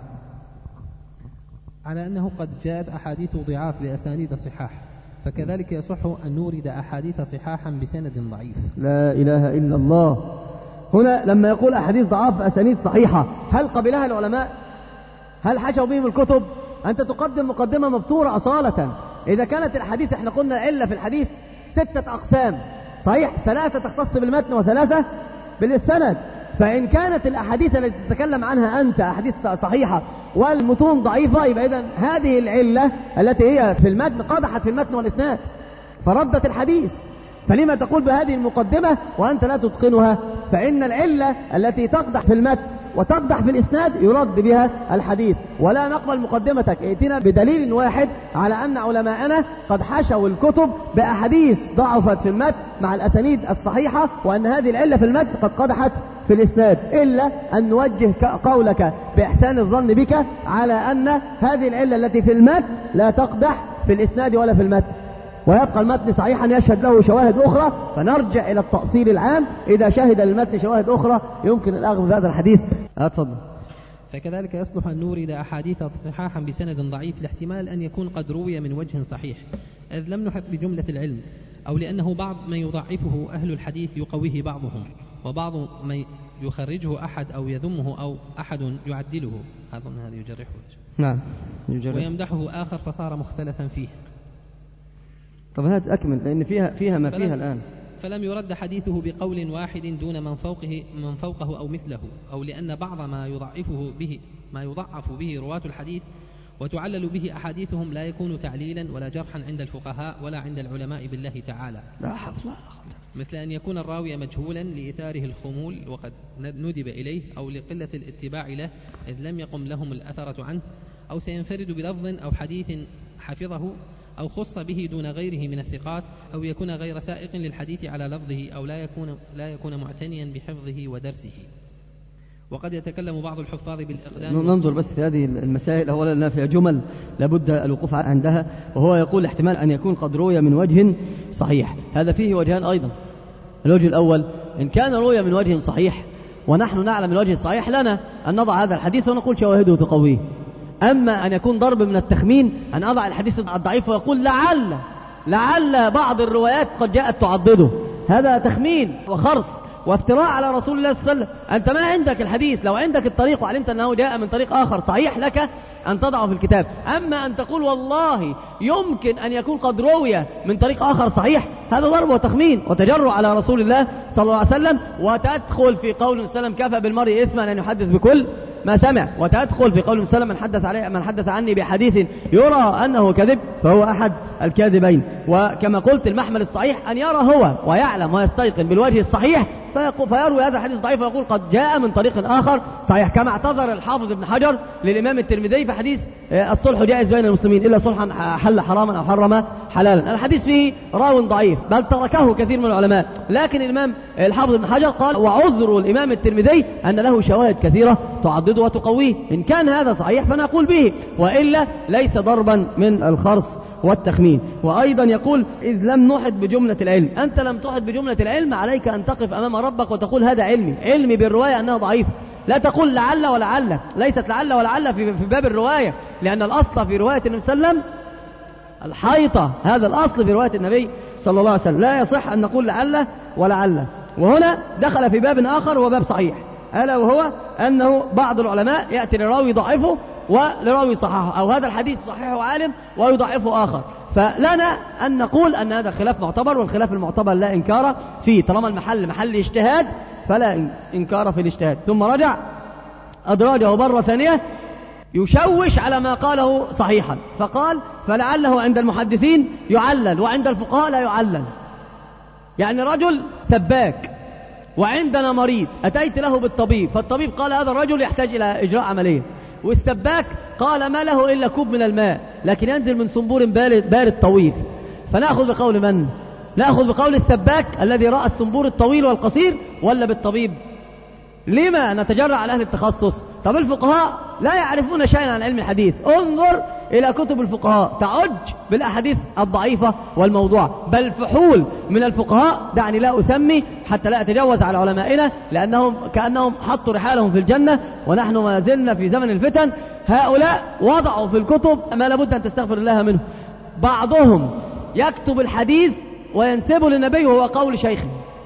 على أنه قد جاءت أحاديث ضعاف بأسانيد صحاح، فكذلك يصح أن نورد أحاديث صحاحا بسند ضعيف. لا إله إلا الله. هنا لما يقول أحاديث ضعاف بأسانيد صحيحة، هل قبلها العلماء؟ هل حشوا بهم الكتب؟ أنت تقدم مقدمة مبتورة أصالة. إذا كانت الحديث احنا قلنا علة في الحديث 6 أقسام، صحيح 3 تختص بالمتن و3 بالسند. فإن كانت الأحاديث التي تتكلم عنها أنت أحاديث صحيحة والمتون ضعيفة، يبقى إذن هذه العلة التي هي في المتن قدحت في المتن والإسناد فردت الحديث. فلما تقول بهذه المقدمة وأنت لا تتقنها؟ فإن العلة التي تقدح في المتن وتقدح في الإسناد يرد بها الحديث. ولا نقبل مقدمتك، ائتنا بدليل واحد على أن علماءنا قد حشوا الكتب بأحاديث ضعفت في المتن مع الأسانيد الصحيحة، وأن هذه العلة في المتن قد قدحت في الإسناد، إلا أن نوجه قولك بإحسان الظن بك على أن هذه العلة التي في المتن لا تقدح في الإسناد ولا في المتن، ويبقى المتن صحيحا يشهد له شواهد أخرى. فنرجع إلى التأصيل العام، إذا شهد للمتن شواهد أخرى يمكن الأخذ بهذا الحديث. أتفضل. فكذلك يصلح أن نورد أحاديث صحاحا بسند ضعيف لاحتمال أن يكون قد روي من وجه صحيح، إذ لم نحط بجملة العلم، أو لأنه بعض من يضعفه أهل الحديث يقويه بعضهم، وبعض من يخرجه أحد أو يذمه أو أحد يعدله، أظن هذا يجرحه. نعم. ويمدحه آخر فصار مختلفا فيه. طب هذا أكمل، لأن فيها ما فيها الآن. فلم يرد حديثه بقول واحد دون من فوقه أو مثله، أو لأن بعض ما يضعف به رواة الحديث وتعلل به أحاديثهم لا يكون تعليلا ولا جرحا عند الفقهاء ولا عند العلماء بالله تعالى، مثل أن يكون الراوي مجهولا لإثاره الخمول وقد ندب إليه، أو لقلة الاتباع له إذ لم يقم لهم الأثرة عنه، أو سينفرد بلفظ أو حديث حفظه أو خص به دون غيره من الثقات، أو يكون غير سائق للحديث على لفظه، أو لا يكون معتنيا بحفظه ودرسه. وقد يتكلم بعض الحفاظ بالإقدام. ننظر بس في هذه المسائل. أولا لا فيها جمل لابد الوقوف عندها، وهو يقول احتمال أن يكون قد روي من وجه صحيح. هذا فيه وجهان أيضا. الوجه الأول إن كان روي من وجه صحيح ونحن نعلم الوجه الصحيح لنا أن نضع هذا الحديث ونقول شواهده تقويه. أما أن يكون ضرب من التخمين أن أضع الحديث الضعيف ويقول لعل بعض الروايات قد جاءت تعضده، هذا تخمين وخرص وافتراء على رسول الله صلى الله عليه وسلم. أنت ما عندك الحديث، لو عندك الطريق وعلمت أنه جاء من طريق آخر صحيح لك أن تضعه في الكتاب. أما أن تقول والله يمكن أن يكون قد روي من طريق آخر صحيح، هذا ضرب وتخمين وتجرع على رسول الله صلى الله عليه وسلم، وتدخل في قول وسلم كفى بالمرء إثما أن يحدث بكل ما سمع، وتدخل في قول وسلم من حدث عني بحديث يرى أنه كذب فهو أحد الكاذبين. وكما قلت المحمل الصحيح أن يرى هو ويعلم ويستيقن بالوجه الصحيح فيروي هذا الحديث ضعيف ويقول قد جاء من طريق آخر صحيح، كما اعتذر الحافظ ابن حجر للإمام الترمذي في حديث الصلح جائز بين المسلمين إلا صلحا حل حراما أو حرم حلالا. الحديث فيه راو ضعيف بل تركه كثير من العلماء، لكن الإمام الحافظ ابن حجر قال وعذر الإمام الترمذي أن له شواهد كثيرة تعضده وتقويه، إن كان هذا صحيح فنقول به، وإلا ليس ضربا من الخرص والتخمين. وأيضا يقول إذ لم نحط بجملة العلم، أنت لم تحط بجملة العلم، عليك أن تقف أمام ربك وتقول هذا علمي بالرواية أنها ضعيف، لا تقول لعل ولعل، ليست لعل ولعل في باب الرواية، لأن الأصل في رواية النبي صلى الله عليه وسلم الحيطة، هذا الأصل في رواية النبي صلى الله عليه وسلم، لا يصح أن نقول لعل ولعل. وهنا دخل في باب آخر وباب صحيح، ألا وهو أنه بعض العلماء يأتي لراوي ضعفه ولراوي صححه، أو هذا الحديث صحيحه عالم ويضعفه آخر، فلنا أن نقول أن هذا خلاف معتبر، والخلاف المعتبر لا إنكار فيه، طالما المحل محل اجتهاد فلا إنكار في الاجتهاد. ثم رجع أدراجه مرة ثانية يشوش على ما قاله صحيحا، فقال فلعله عند المحدثين يعلل وعند الفقهاء لا يعلل. يعني رجل سباك وعندنا مريض أتيت له بالطبيب، فالطبيب قال هذا الرجل يحتاج إلى إجراء عملية، والسباك قال ما له إلا كوب من الماء لكن ينزل من صنبور بارد طويل، فنأخذ بقول من؟ نأخذ بقول السباك الذي رأى الصنبور الطويل والقصير ولا بالطبيب؟ لما نتجرأ على أهل التخصص؟ طب الفقهاء لا يعرفون شيئا عن علم الحديث، انظر إلى كتب الفقهاء تعج بالأحاديث الضعيفة والموضوع، بل فحول من الفقهاء، دعني لا أسمي حتى لا أتجاوز على علمائنا لأنهم كأنهم حطوا رحالهم في الجنة ونحن ما زلنا في زمن الفتن. هؤلاء وضعوا في الكتب ما لابد أن تستغفر الله منه، بعضهم يكتب الحديث وينسبه للنبي وهو قول شيخه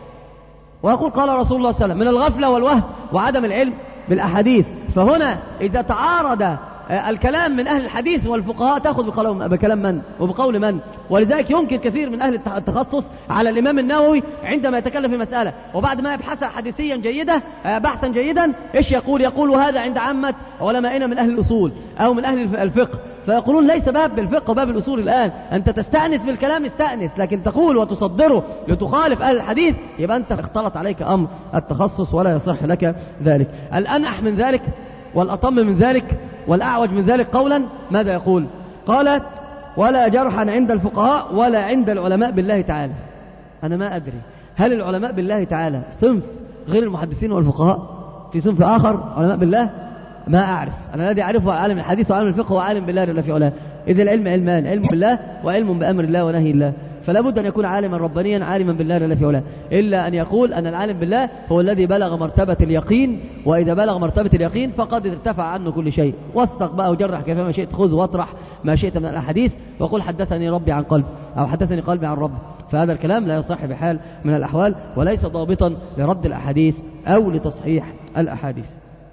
ويقول قال رسول الله صلى الله عليه وسلم، من الغفلة والوهم وعدم العلم بالأحاديث. فهنا إذا تعارض الكلام من أهل الحديث والفقهاء تأخذ بكلام من وبقول من؟ ولذلك يمكن كثير من أهل التخصص على الإمام النووي عندما يتكلم في مسألة وبعد ما يبحث حديثيا جيدا بحثا جيدا إيش يقول وهذا عند عامة علمائنا من أهل الأصول أو من أهل الفقه، فيقولون ليس باب بالفقه وباب الأصول الآن، أنت تستأنس بالكلام استأنس، لكن تقول وتصدره لتخالف أهل الحديث يبقى أنت اختلط عليك أمر التخصص ولا يصح لك ذلك. الأنح من ذلك والأطم من ذلك والأعوج من ذلك قولا ماذا يقول؟ قال ولا جرحا عند الفقهاء ولا عند العلماء بالله تعالى. أنا ما أدري هل العلماء بالله تعالى صنف غير المحدثين والفقهاء، في صنف آخر علماء بالله؟ ما أعرف، أنا الذي أعرفه عالم الحديث وعالم الفقه وعالم بالله جل في علاه. إذا العلم علمان، علم بالله وعلم بأمر الله ونهي الله، فلا بد أن يكون عالما ربانيا عالما بالله جل في علاه، إلا أن يقول أن العالم بالله هو الذي بلغ مرتبة اليقين، وإذا بلغ مرتبة اليقين فقد ارتفع عنه كل شيء. وثق بقى وجرح كيفما شئت، خذ واطرح ما شئت من الأحاديث وقل حدثني ربي عن قلب أو حدثني قلبي عن ربي، فهذا الكلام لا يصح بحال من الأحوال وليس ضابطا لرد الأحاديث أو لتصحيح الأحاديث.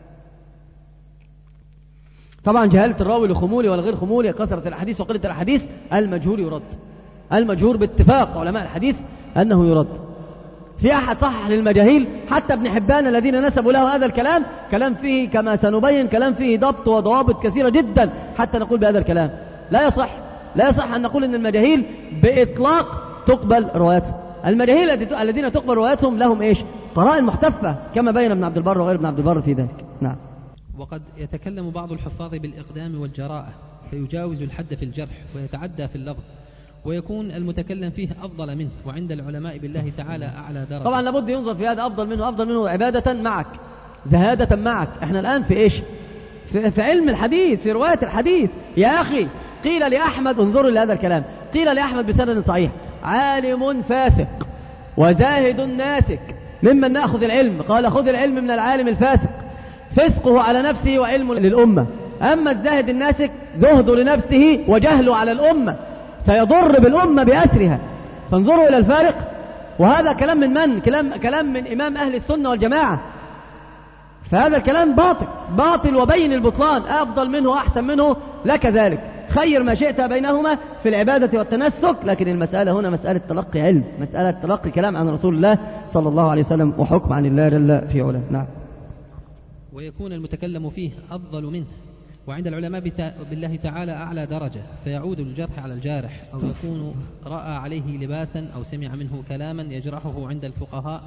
طبعا جهالة الراوي لخمولي ولا غير خمولي، كثرة الحديث وقلة الحديث، المجهول يرد، المجهول باتفاق علماء الحديث أنه يرد. في أحد صحح للمجاهيل؟ حتى ابن حبان الذين نسبوا له هذا الكلام كلام فيه كما سنبين كلام فيه ضبط وضوابط كثيرة جدا حتى نقول بهذا الكلام. لا يصح أن نقول أن المجاهيل بإطلاق تقبل رواياتهم. المجاهيل الذين تقبل رواياتهم لهم إيش؟ قرائن محتفة كما بين ابن عبد البر وغير ابن عبد البر في ذلك. نعم. وقد يتكلم بعض الحفاظ بالإقدام والجراءة فيجاوز الحد في الجرح ويتعدى في اللفظ ويكون المتكلم فيه أفضل منه، وعند العلماء بالله تعالى أعلى درجة. طبعا لابد ينظر في هذا أفضل منه عبادة معك، زهادة معك. احنا الآن في إيش؟ في علم الحديث، في رواية الحديث. يا أخي قيل لأحمد، انظروا لهذا الكلام، قيل لأحمد بسند صحيح عالم فاسق وزاهد ناسك ممن نأخذ العلم، قال خذ العلم من العالم الفاسق، فسقه على نفسه وعلم للأمة، أما الزاهد الناسك زهد لنفسه وجهل على الأمة، سيضر بالأمة بأسرها. فانظروا إلى الفارق. وهذا كلام من كلام من إمام أهل السنة والجماعة، فهذا الكلام باطل وبين البطلان، أفضل منه أحسن منه لك ذلك، خير ما شئت بينهما في العبادة والتنسك، لكن المسألة هنا مسألة تلقي علم، مسألة تلقي كلام عن رسول الله صلى الله عليه وسلم وحكم عن الله جل في علاه. نعم. ويكون المتكلم فيه أفضل منه، وعند العلماء بالله تعالى أعلى درجة، فيعود الجرح على الجارح، أو يكون رأى عليه لباسا أو سمع منه كلاما يجرحه عند الفقهاء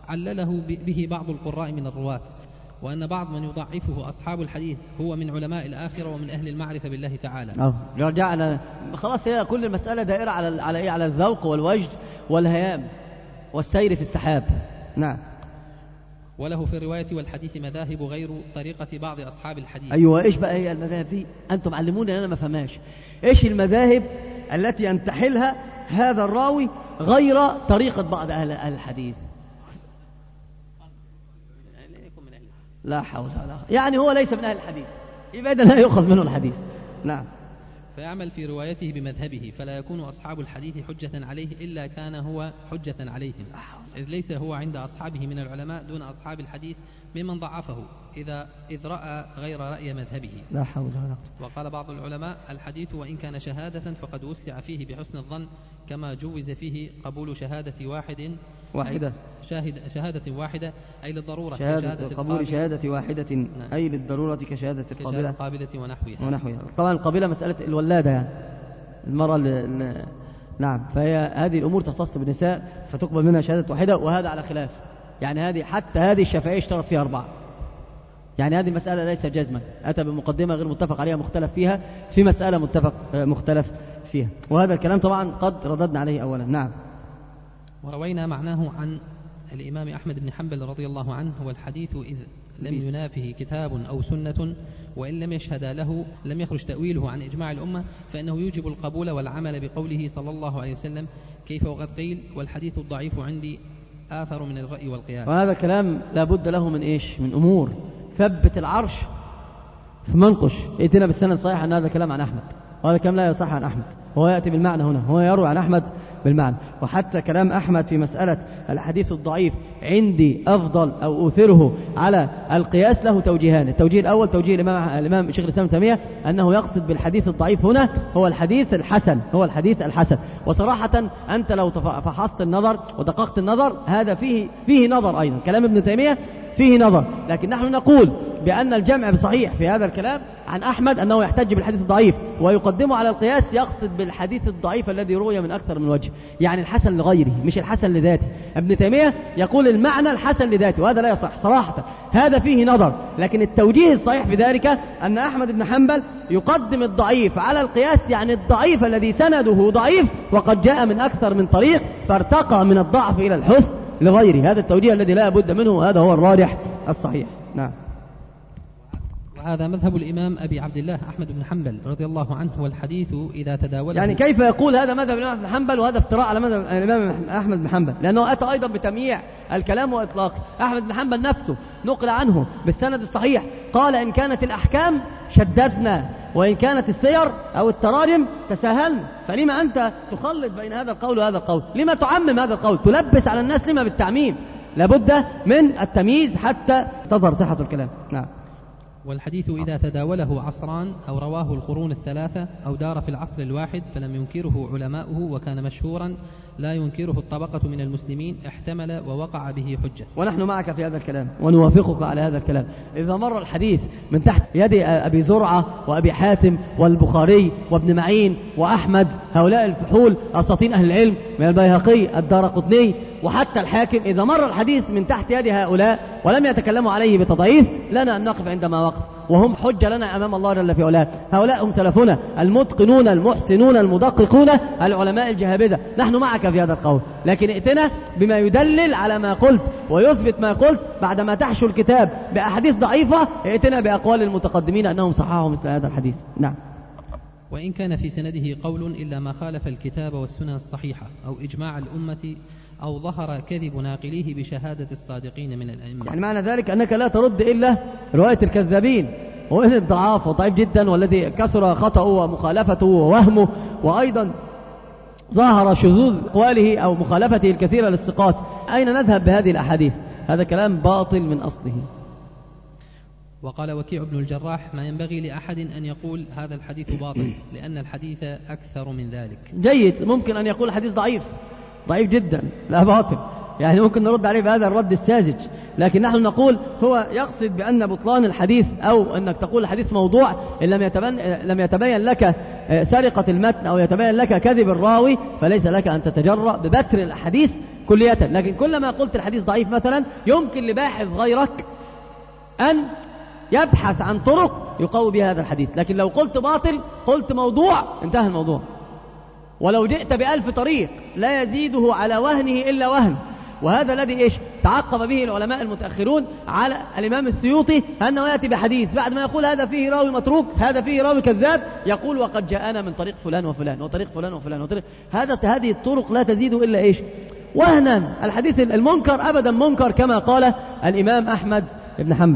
علله به بعض القراء من الرواة، وأن بعض من يضعفه أصحاب الحديث هو من علماء الآخرة ومن أهل المعرفة بالله تعالى. رجعنا خلاص، هي كل المسألة دائرة على الذوق والوجد والهيام والسير في السحاب. نعم. وله في الرواية والحديث مذاهب غير طريقة بعض أصحاب الحديث. أيوة، إيش بقى هي المذاهب دي؟ أنتم علموني، أنا ما فهماش. إيش المذاهب التي ينتحلها هذا الراوي غير طريقة بعض أهل الحديث؟ لا حول ولا قوة، يعني هو ليس من أهل الحديث، يبقى لا يؤخذ منه الحديث. نعم. فيعمل في روايته بمذهبه، فلا يكون أصحاب الحديث حجة عليه إلا كان هو حجة عليهم، إذ ليس هو عند أصحابه من العلماء دون أصحاب الحديث ممن ضعفه إذ رأى غير رأي مذهبه. لا حول ولا قوة. وقال بعض العلماء: الحديث وإن كان شهادة فقد وسع فيه بحسن الظن، كما جوز فيه قبول شهادة شهادة واحدة أي للضرورة، قبول شهادة واحدة أي للضرورة كشهادة القابلة ونحوها. طبعا القابلة مسألة الولادة، يعني المرأة نعم، فهي هذه الأمور تختص بالنساء فتقبل منها شهادة واحدة، وهذا على خلاف، يعني حتى هذه الشافعي اشترط فيها 4، يعني هذه المسألة ليس جزما، أتى بمقدمة غير متفق عليها مختلف فيها في مسألة مختلف فيها، وهذا الكلام طبعا قد رددنا عليه أولا. نعم. وروينا معناه عن الإمام أحمد بن حنبل رضي الله عنه: والحديث إذ لم ينافه كتاب أو سنة وإن لم يشهد له لم يخرج تأويله عن إجماع الأمة، فإنه يوجب القبول والعمل بقوله صلى الله عليه وسلم: كيف وقد قيل والحديث الضعيف عندي آثر من الرأي والقياس. وهذا كلام لا بد له من إيش؟ من أمور. ثبت العرش في منقش، ائتنا بالسند الصحيح أن هذا كلام عن أحمد، وهذا كلام لا يصح عن أحمد، هو يأتي بالمعنى هنا، هو يروي عن أحمد بالمعنى. وحتى كلام أحمد في مسألة الحديث الضعيف عندي أفضل أو أثره على القياس له توجيهان. التوجيه الأول توجيه الإمام شيخ الإسلام تيمية أنه يقصد بالحديث الضعيف هنا هو الحديث الحسن، وصراحة أنت لو فحصت النظر ودققت النظر هذا فيه نظر أيضا، كلام ابن تيمية فيه نظر، لكن نحن نقول بأن الجمع بصحيح في هذا الكلام عن أحمد أنه يحتج بالحديث الضعيف ويقدمه على القياس، يقصد بالحديث الضعيف الذي روي من أكثر من وجه، يعني الحسن لغيره مش الحسن لذاته. ابن تيمية يقول المعنى الحسن لذاته، وهذا لا يصح صراحة، هذا فيه نظر، لكن التوجيه الصحيح في ذلك أن أحمد بن حنبل يقدم الضعيف على القياس، يعني الضعيف الذي سنده ضعيف وقد جاء من أكثر من طريق فارتقى من الضعف إلى الحسن لغيره، هذا التوجيه الذي لا بد منه، وهذا هو الراجح الصحيح. نعم. وهذا مذهب الإمام أبي عبد الله أحمد بن حنبل رضي الله عنه: والحديث إذا تداول. يعني كيف يقول هذا مذهب الإمام بن حنبل وهذا افتراء على مذهب الإمام أحمد بن حنبل؟ لأنه أتى أيضا بتمييع الكلام وإطلاقه. أحمد بن حنبل نفسه نقل عنه بالسند الصحيح قال: إن كانت الأحكام شددنا، وإن كانت السير أو التراجم تساهلنا، فلما أنت تخلط بين هذا القول وهذا القول؟ لما تعمم هذا القول؟ تلبس على الناس لما بالتعميم؟ لابد من التمييز حتى تظهر صحة الكلام. نعم. والحديث إذا تداوله عصران أو رواه القرون الثلاثة أو دار في العصر الواحد فلم ينكره علماؤه وكان مشهورا لا ينكره الطبقة من المسلمين احتمل ووقع به حجة. ونحن معك في هذا الكلام ونوافقك على هذا الكلام. إذا مر الحديث من تحت يد أبي زرعة وأبي حاتم والبخاري وابن معين وأحمد، هؤلاء الفحول أساطين أهل العلم، من البيهقي الدارقطني وحتى الحاكم، إذا مر الحديث من تحت يد هؤلاء ولم يتكلموا عليه بتضعيف لنا أن نقف عندما وقف، وهم حجة لنا أمام الله جل في علاه. هؤلاء هم سلفنا المتقنون المحسنون المدققون العلماء الجهابذة. نحن معك في هذا القول، لكن ائتنا بما يدلل على ما قلت ويثبت ما قلت. بعدما تحشو الكتاب بأحاديث ضعيفة ائتنا بأقوال المتقدمين أنهم صححوا مثل هذا الحديث. نعم. وإن كان في سنده قول إلا ما خالف الكتاب والسنن الصحيحة أو إجماع الأمة أو ظهر كذب ناقليه بشهادة الصادقين من الأئمة. يعني معنى ذلك أنك لا ترد إلا رواية الكذابين، وإن الضعاف وضعيف جدا والذي كثر خطأه ومخالفته ووهمه، وأيضا ظهر شذوذ أقواله أو مخالفته الكثيرة للثقات. أين نذهب بهذه الأحاديث؟ هذا كلام باطل من أصله. وقال وكيع بن الجراح: ما ينبغي لأحد أن يقول هذا الحديث باطل لأن الحديث أكثر من ذلك. جيد، ممكن أن يقول الحديث ضعيف جدا لا باطل، يعني ممكن نرد عليه بهذا الرد الساذج، لكن نحن نقول هو يقصد بأن بطلان الحديث أو أنك تقول الحديث موضوع إن لم يتبين لك سرقة المتن أو يتبين لك كذب الراوي، فليس لك أن تتجرأ ببتر الحديث كلية، لكن كلما قلت الحديث ضعيف مثلا يمكن لباحث غيرك أن يبحث عن طرق يقوي بها هذا الحديث. لكن لو قلت باطل، قلت موضوع، انتهى الموضوع. ولو جئت ب1000 طريق لا يزيده على وهنه إلا وهن. وهذا الذي إيش تعقب به العلماء المتأخرون على الإمام السيوطي، أنه يأتي بحديث بعد ما يقول هذا فيه راوي متروك، هذا فيه راوي كذاب، يقول وقد جاءنا من طريق فلان وفلان وطريق فلان وفلان وطريق هذه الطرق لا تزيد إلا إيش وهنا. الحديث المنكر أبدا منكر كما قال الإمام أحمد بن حنبل.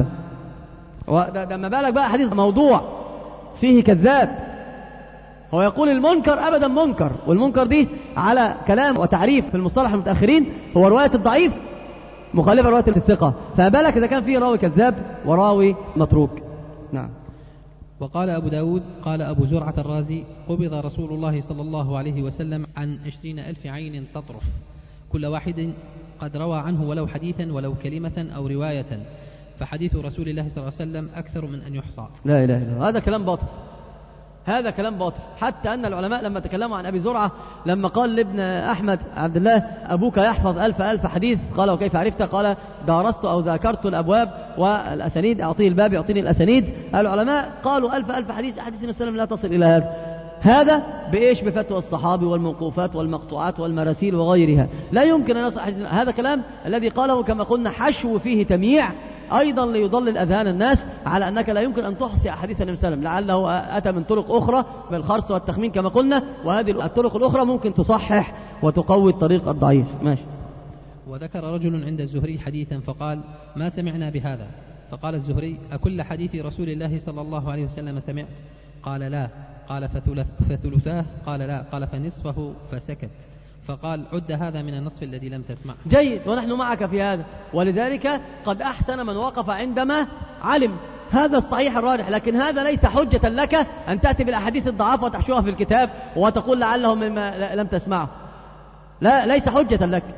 وده ما بالك بقى حديث موضوع فيه كذاب. هو يقول المنكر أبدا منكر، والمنكر دي على كلام وتعريف في المصطلح المتأخرين هو رواية الضعيف مخالفة رواية الثقة، فما بالك إذا كان فيه راوي كذاب وراوي متروك. نعم. وقال أبو داود قال أبو زرعة الرازي قبض رسول الله صلى الله عليه وسلم عن 20,000 عين تطرف كل واحد قد روى عنه ولو حديثا ولو كلمة أو رواية، فحديث رسول الله صلى الله عليه وسلم أكثر من أن يحصى. لا إله إلا الله. هذا كلام باطل، هذا كلام باطل. حتى أن العلماء لما تكلموا عن أبي زرعة لما قال لابن أحمد عبد الله أبوك يحفظ 1000 حديث، قال وكيف عرفت؟ قال دارست أو ذاكرت الأبواب والأسانيد، أعطيه الباب يعطيني الأسانيد. العلماء قالوا 1000 حديث، أحاديث النبي صلى الله عليه وسلم لا تصل إلى هذا بإيش؟ بفتوى الصحابي والموقوفات والمقطوعات والمراسيل وغيرها. لا يمكن أن يصح هذا كلام الذي قاله كما قلنا حشو فيه تمييع أيضا ليضلل أذهان الناس على أنك لا يمكن أن تحصي أحاديث النبي صلى الله عليه وسلم، لعله أتى من طرق أخرى بالخرص والتخمين كما قلنا، وهذه الطرق الأخرى ممكن تصحح وتقوي الطريق الضعيف. ماشي. وذكر رجل عند الزهري حديثا فقال ما سمعنا بهذا، فقال الزهري أكل حديث رسول الله صلى الله عليه وسلم سمعت؟ قال لا. قال فثلثاه؟ قال لا. قال فنصفه؟ فسكت. فقال عد هذا من النصف الذي لم تسمع. جيد، ونحن معك في هذا، ولذلك قد أحسن من وقف عندما علم هذا الصحيح الراجح. لكن هذا ليس حجة لك أن تأتي بالأحاديث الضعاف وتحشوها في الكتاب وتقول لعله مما لم تسمعه. لا، ليس حجة لك.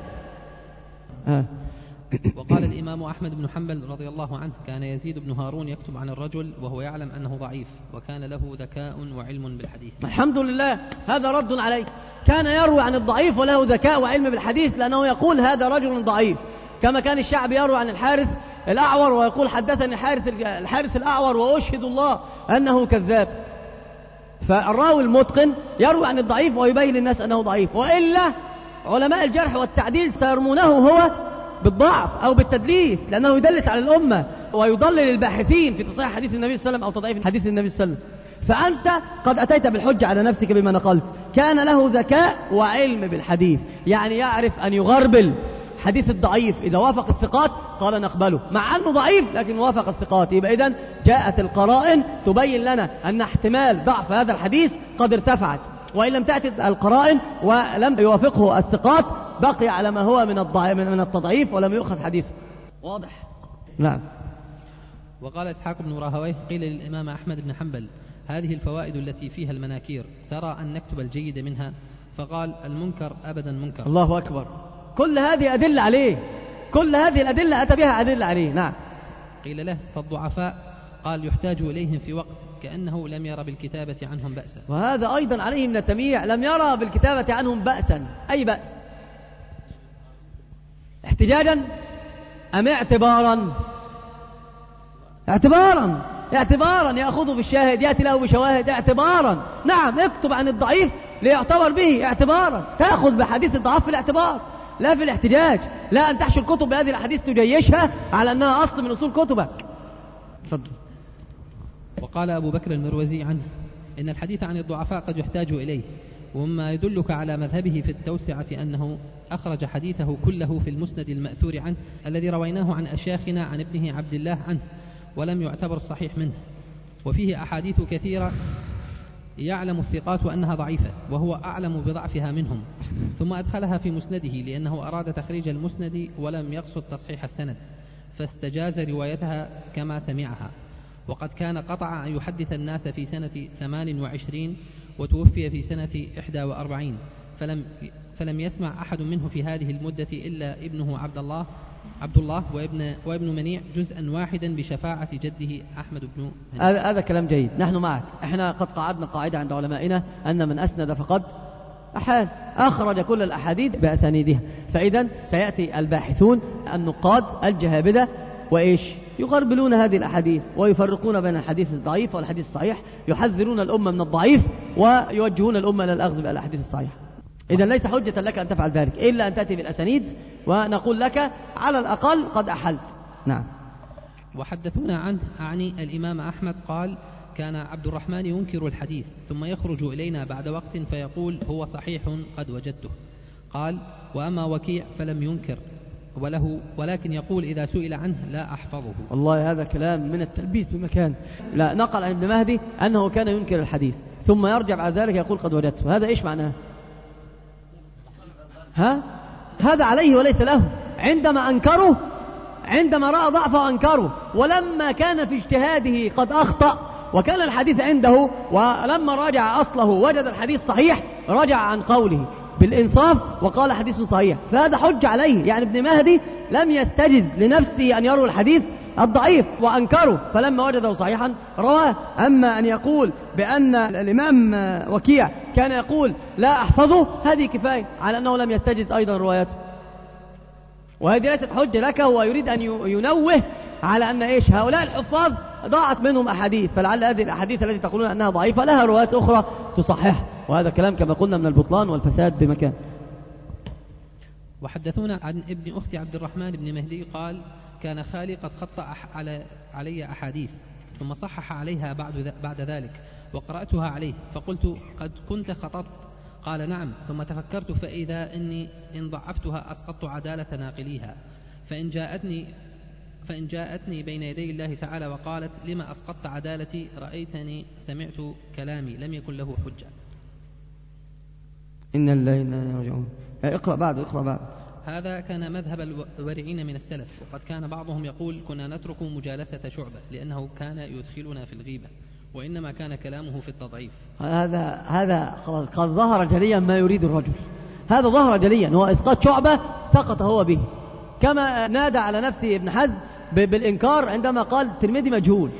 وقال الإمام أحمد بن حنبل رضي الله عنه كان يزيد بن هارون يكتب عن الرجل وهو يعلم أنه ضعيف، وكان له ذكاء وعلم بالحديث. الحمد لله، هذا رد عليه. كان يروي عن الضعيف وله ذكاء وعلم بالحديث، لأنه يقول هذا رجل ضعيف، كما كان الشعب يروي عن الحارث الأعور ويقول حدثني الحارث الأعور وأشهد الله أنه كذاب. فالراوي المتقن يروي عن الضعيف ويبين للناس أنه ضعيف، وإلا علماء الجرح والتعديل سيرمونه هو بالضعف أو بالتدليس، لأنه يدلس على الأمة ويضلل الباحثين في تصحيح حديث النبي صلى الله عليه وسلم أو تضعيف حديث النبي صلى الله عليه وسلم. فأنت قد أتيت بالحجة على نفسك بما نقلت. كان له ذكاء وعلم بالحديث، يعني يعرف أن يغربل حديث الضعيف إذا وافق الثقات قال نقبله، مع أنه ضعيف لكن وافق الثقات. يبقى إذن جاءت القرائن تبين لنا أن احتمال ضعف هذا الحديث قد ارتفعت، وإن لم تأتي القرائن ولم يوافقه الثقات بقي على ما هو من التضعيف ولم يؤخذ حديثه. واضح؟ نعم. وقال إسحاق بن راهويه قيل للإمام أحمد بن حنبل هذه الفوائد التي فيها المناكير ترى أن نكتب الجيد منها؟ فقال المنكر أبدا منكر. الله أكبر. كل هذه أدلة عليه، كل هذه الأدلة أتى بها أدلة عليه. نعم. قيل له فالضعفاء؟ قال يحتاج إليهم في وقت كأنه لم يرى بالكتابة عنهم بأسا. وهذا أيضا عليه من التمييع، لم يرى بالكتابة عنهم بأسا. أي بأس؟ احتجاجا أم اعتبارا؟ اعتبارا يأخذ بالشاهد، يأتي له بشواهد اعتبارا. نعم، اكتب عن الضعيف ليعتبر به اعتبارا، تأخذ بحديث الضعاف في الاعتبار لا في الاحتجاج، لا أن تحشي الكتب بهذه الأحاديث تجيشها على أنها أصل من أصول كتبك. تفضل. وقال أبو بكر المروزي عنه إن الحديث عن الضعفاء قد يحتاج إليه، ومما يدلك على مذهبه في التوسعة أنه أخرج حديثه كله في المسند المأثور عنه الذي رويناه عن أشياخنا عن ابنه عبد الله عنه، ولم يعتبر الصحيح منه، وفيه أحاديث كثيرة يعلم الثقات أنها ضعيفة وهو أعلم بضعفها منهم، ثم أدخلها في مسنده لأنه أراد تخريج المسند ولم يقصد تصحيح السند، فاستجاز روايتها كما سمعها. وقد كان قطع أن يحدث الناس في سنة 28 وتوفي في سنة 41، فلم يسمع أحد منه في هذه المدة إلا ابنه عبد الله وابن منيع جزءا واحدا بشفاعة جده أحمد بن منيع. هذا كلام جيد، نحن معك. احنا قد قعدنا قاعدة عند علمائنا أن من أسند فقد أحاد، أخرج كل الأحاديث بأسانيدها. فإذا سيأتي الباحثون النقاد الجهابدة وإيش يغربلون هذه الأحاديث ويفرقون بين الحديث الضعيف والحديث الصحيح، يحذرون الأمة من الضعيف ويوجهون الأمة إلى الأخذ بالأحاديث الصحيحة. إذا ليس حجة لك أن تفعل ذلك إلا أن تأتي بالأسانيد ونقول لك على الأقل قد أحلت. نعم. وحدثونا عنه أعني الإمام أحمد قال: كان عبد الرحمن ينكر الحديث ثم يخرج إلينا بعد وقت فيقول: هو صحيح قد وجدته. قال: وأما وكيع فلم ينكر ولكن يقول إذا سئل عنه لا أحفظه. والله هذا كلام من التلبيس بمكان. لا، نقل عن ابن مهدي أنه كان ينكر الحديث ثم يرجع بعد ذلك يقول قد وجدته. هذا إيش معناه؟ هذا عليه وليس له. عندما أنكره، عندما رأى ضعفه أنكره، ولما كان في اجتهاده قد أخطأ وكان الحديث عنده ولما راجع أصله وجد الحديث صحيح رجع عن قوله بالإنصاف وقال حديث صحيح، فهذا حج عليه. يعني ابن مهدي لم يستجز لنفسه أن يروي الحديث الضعيف وأنكره، فلما وجده صحيحا رواه. أما أن يقول بأن الإمام وكيع كان يقول لا أحفظه، هذه كفاية على أنه لم يستجز أيضا روايته. وهذه ليست حجة لك، هو يريد أن ينوه على أن إيش هؤلاء الحفاظ ضاعت منهم أحاديث، فلعل هذه الأحاديث التي تقولون أنها ضعيفة لها روايات أخرى تصحح، وهذا كلام كما قلنا من البطلان والفساد بمكان. وحدثونا عن ابن أخت عبد الرحمن بن مهدي قال: كان خالي قد خط علي أحاديث ثم صحح عليها بعد ذلك وقرأتها عليه، فقلت: قد كنت خططت؟ قال: نعم. ثم تفكرت فإذا إني إن ضعفتها أسقطت عدالة ناقليها، فإن جاءتني بين يدي الله تعالى وقالت: لما أسقطت عدالتي؟ رأيتني سمعت كلامي لم يكن له حجة. إن الله إنا راجعون. اقرأ بعد. هذا كان مذهب الورعين من السلف، وقد كان بعضهم يقول: كنا نترك مجالسة شعبة لأنه كان يدخلنا في الغيبة، وإنما كان كلامه في التضعيف. هذا قد ظهر جليا ما يريد الرجل، هذا ظهر جليا، هو إسقاط شعبة سقط هو به، كما نادى على نفسه ابن حزم بالإنكار عندما قال الترمذي مجهول،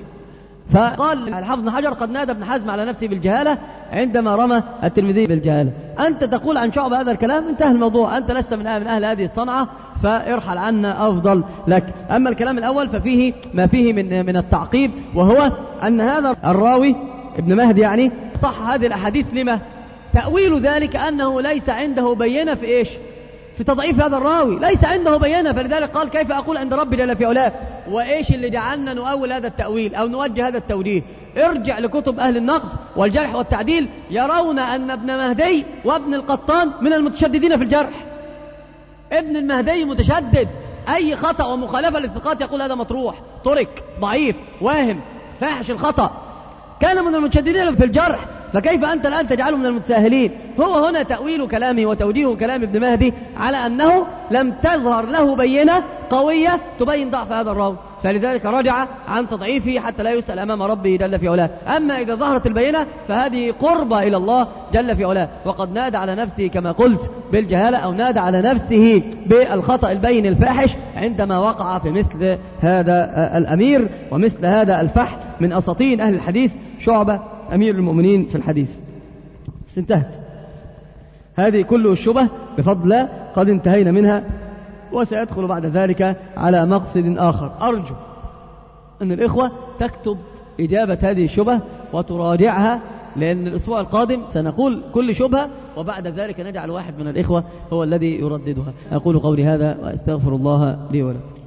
فقال الحافظ بن حجر قد نادى ابن حزم على نفسه بالجهالة عندما رمى الترمذي بالجهالة. أنت تقول عن شعبة هذا الكلام، انتهى الموضوع، أنت لست من أهل هذه الصنعة فارحل عنا أفضل لك. أما الكلام الأول ففيه ما فيه من التعقيب، وهو أن هذا الراوي ابن مهدي يعني صح هذه الأحاديث. لما؟ تأويل ذلك أنه ليس عنده بينة في إيش؟ في تضعيف هذا الراوي، ليس عنده بينة، فلذلك قال: كيف أقول عند ربي جل في علاه؟ وإيش اللي جعلنا نؤول هذا التأويل أو نوجه هذا التوجيه؟ ارجع لكتب أهل النقد والجرح والتعديل، يرون أن ابن مهدي وابن القطان من المتشددين في الجرح. ابن المهدي متشدد، أي خطأ ومخالفة للثقات يقول هذا مطروح، ترك، ضعيف، واهم، فاحش الخطأ، كان من المتشددين في الجرح، فكيف أنت الآن تجعله من المتساهلين؟ هو هنا تأويل كلامه وتوجيه كلام ابن مهدي على أنه لم تظهر له بينة قوية تبين ضعف هذا الراوي، فلذلك رجع عن تضعيفه حتى لا يسأل أمام ربه جل في علاه. أما إذا ظهرت البينة فهذه قربة إلى الله جل في علاه، وقد نادى على نفسه كما قلت بالجهالة، أو نادى على نفسه بالخطأ البين الفاحش عندما وقع في مثل هذا الأمير ومثل هذا الفحل من أساطين أهل الحديث، شعبة أمير المؤمنين في الحديث. انتهت هذه كل الشبه بفضل الله، قد انتهينا منها، وسيدخل بعد ذلك على مقصد آخر. أرجو أن الإخوة تكتب إجابة هذه الشبه وتراجعها، لأن الأسبوع القادم سنقول كل شبهة وبعد ذلك نجعل واحد من الإخوة هو الذي يرددها. أقول قولي هذا وأستغفر الله لي ولكم.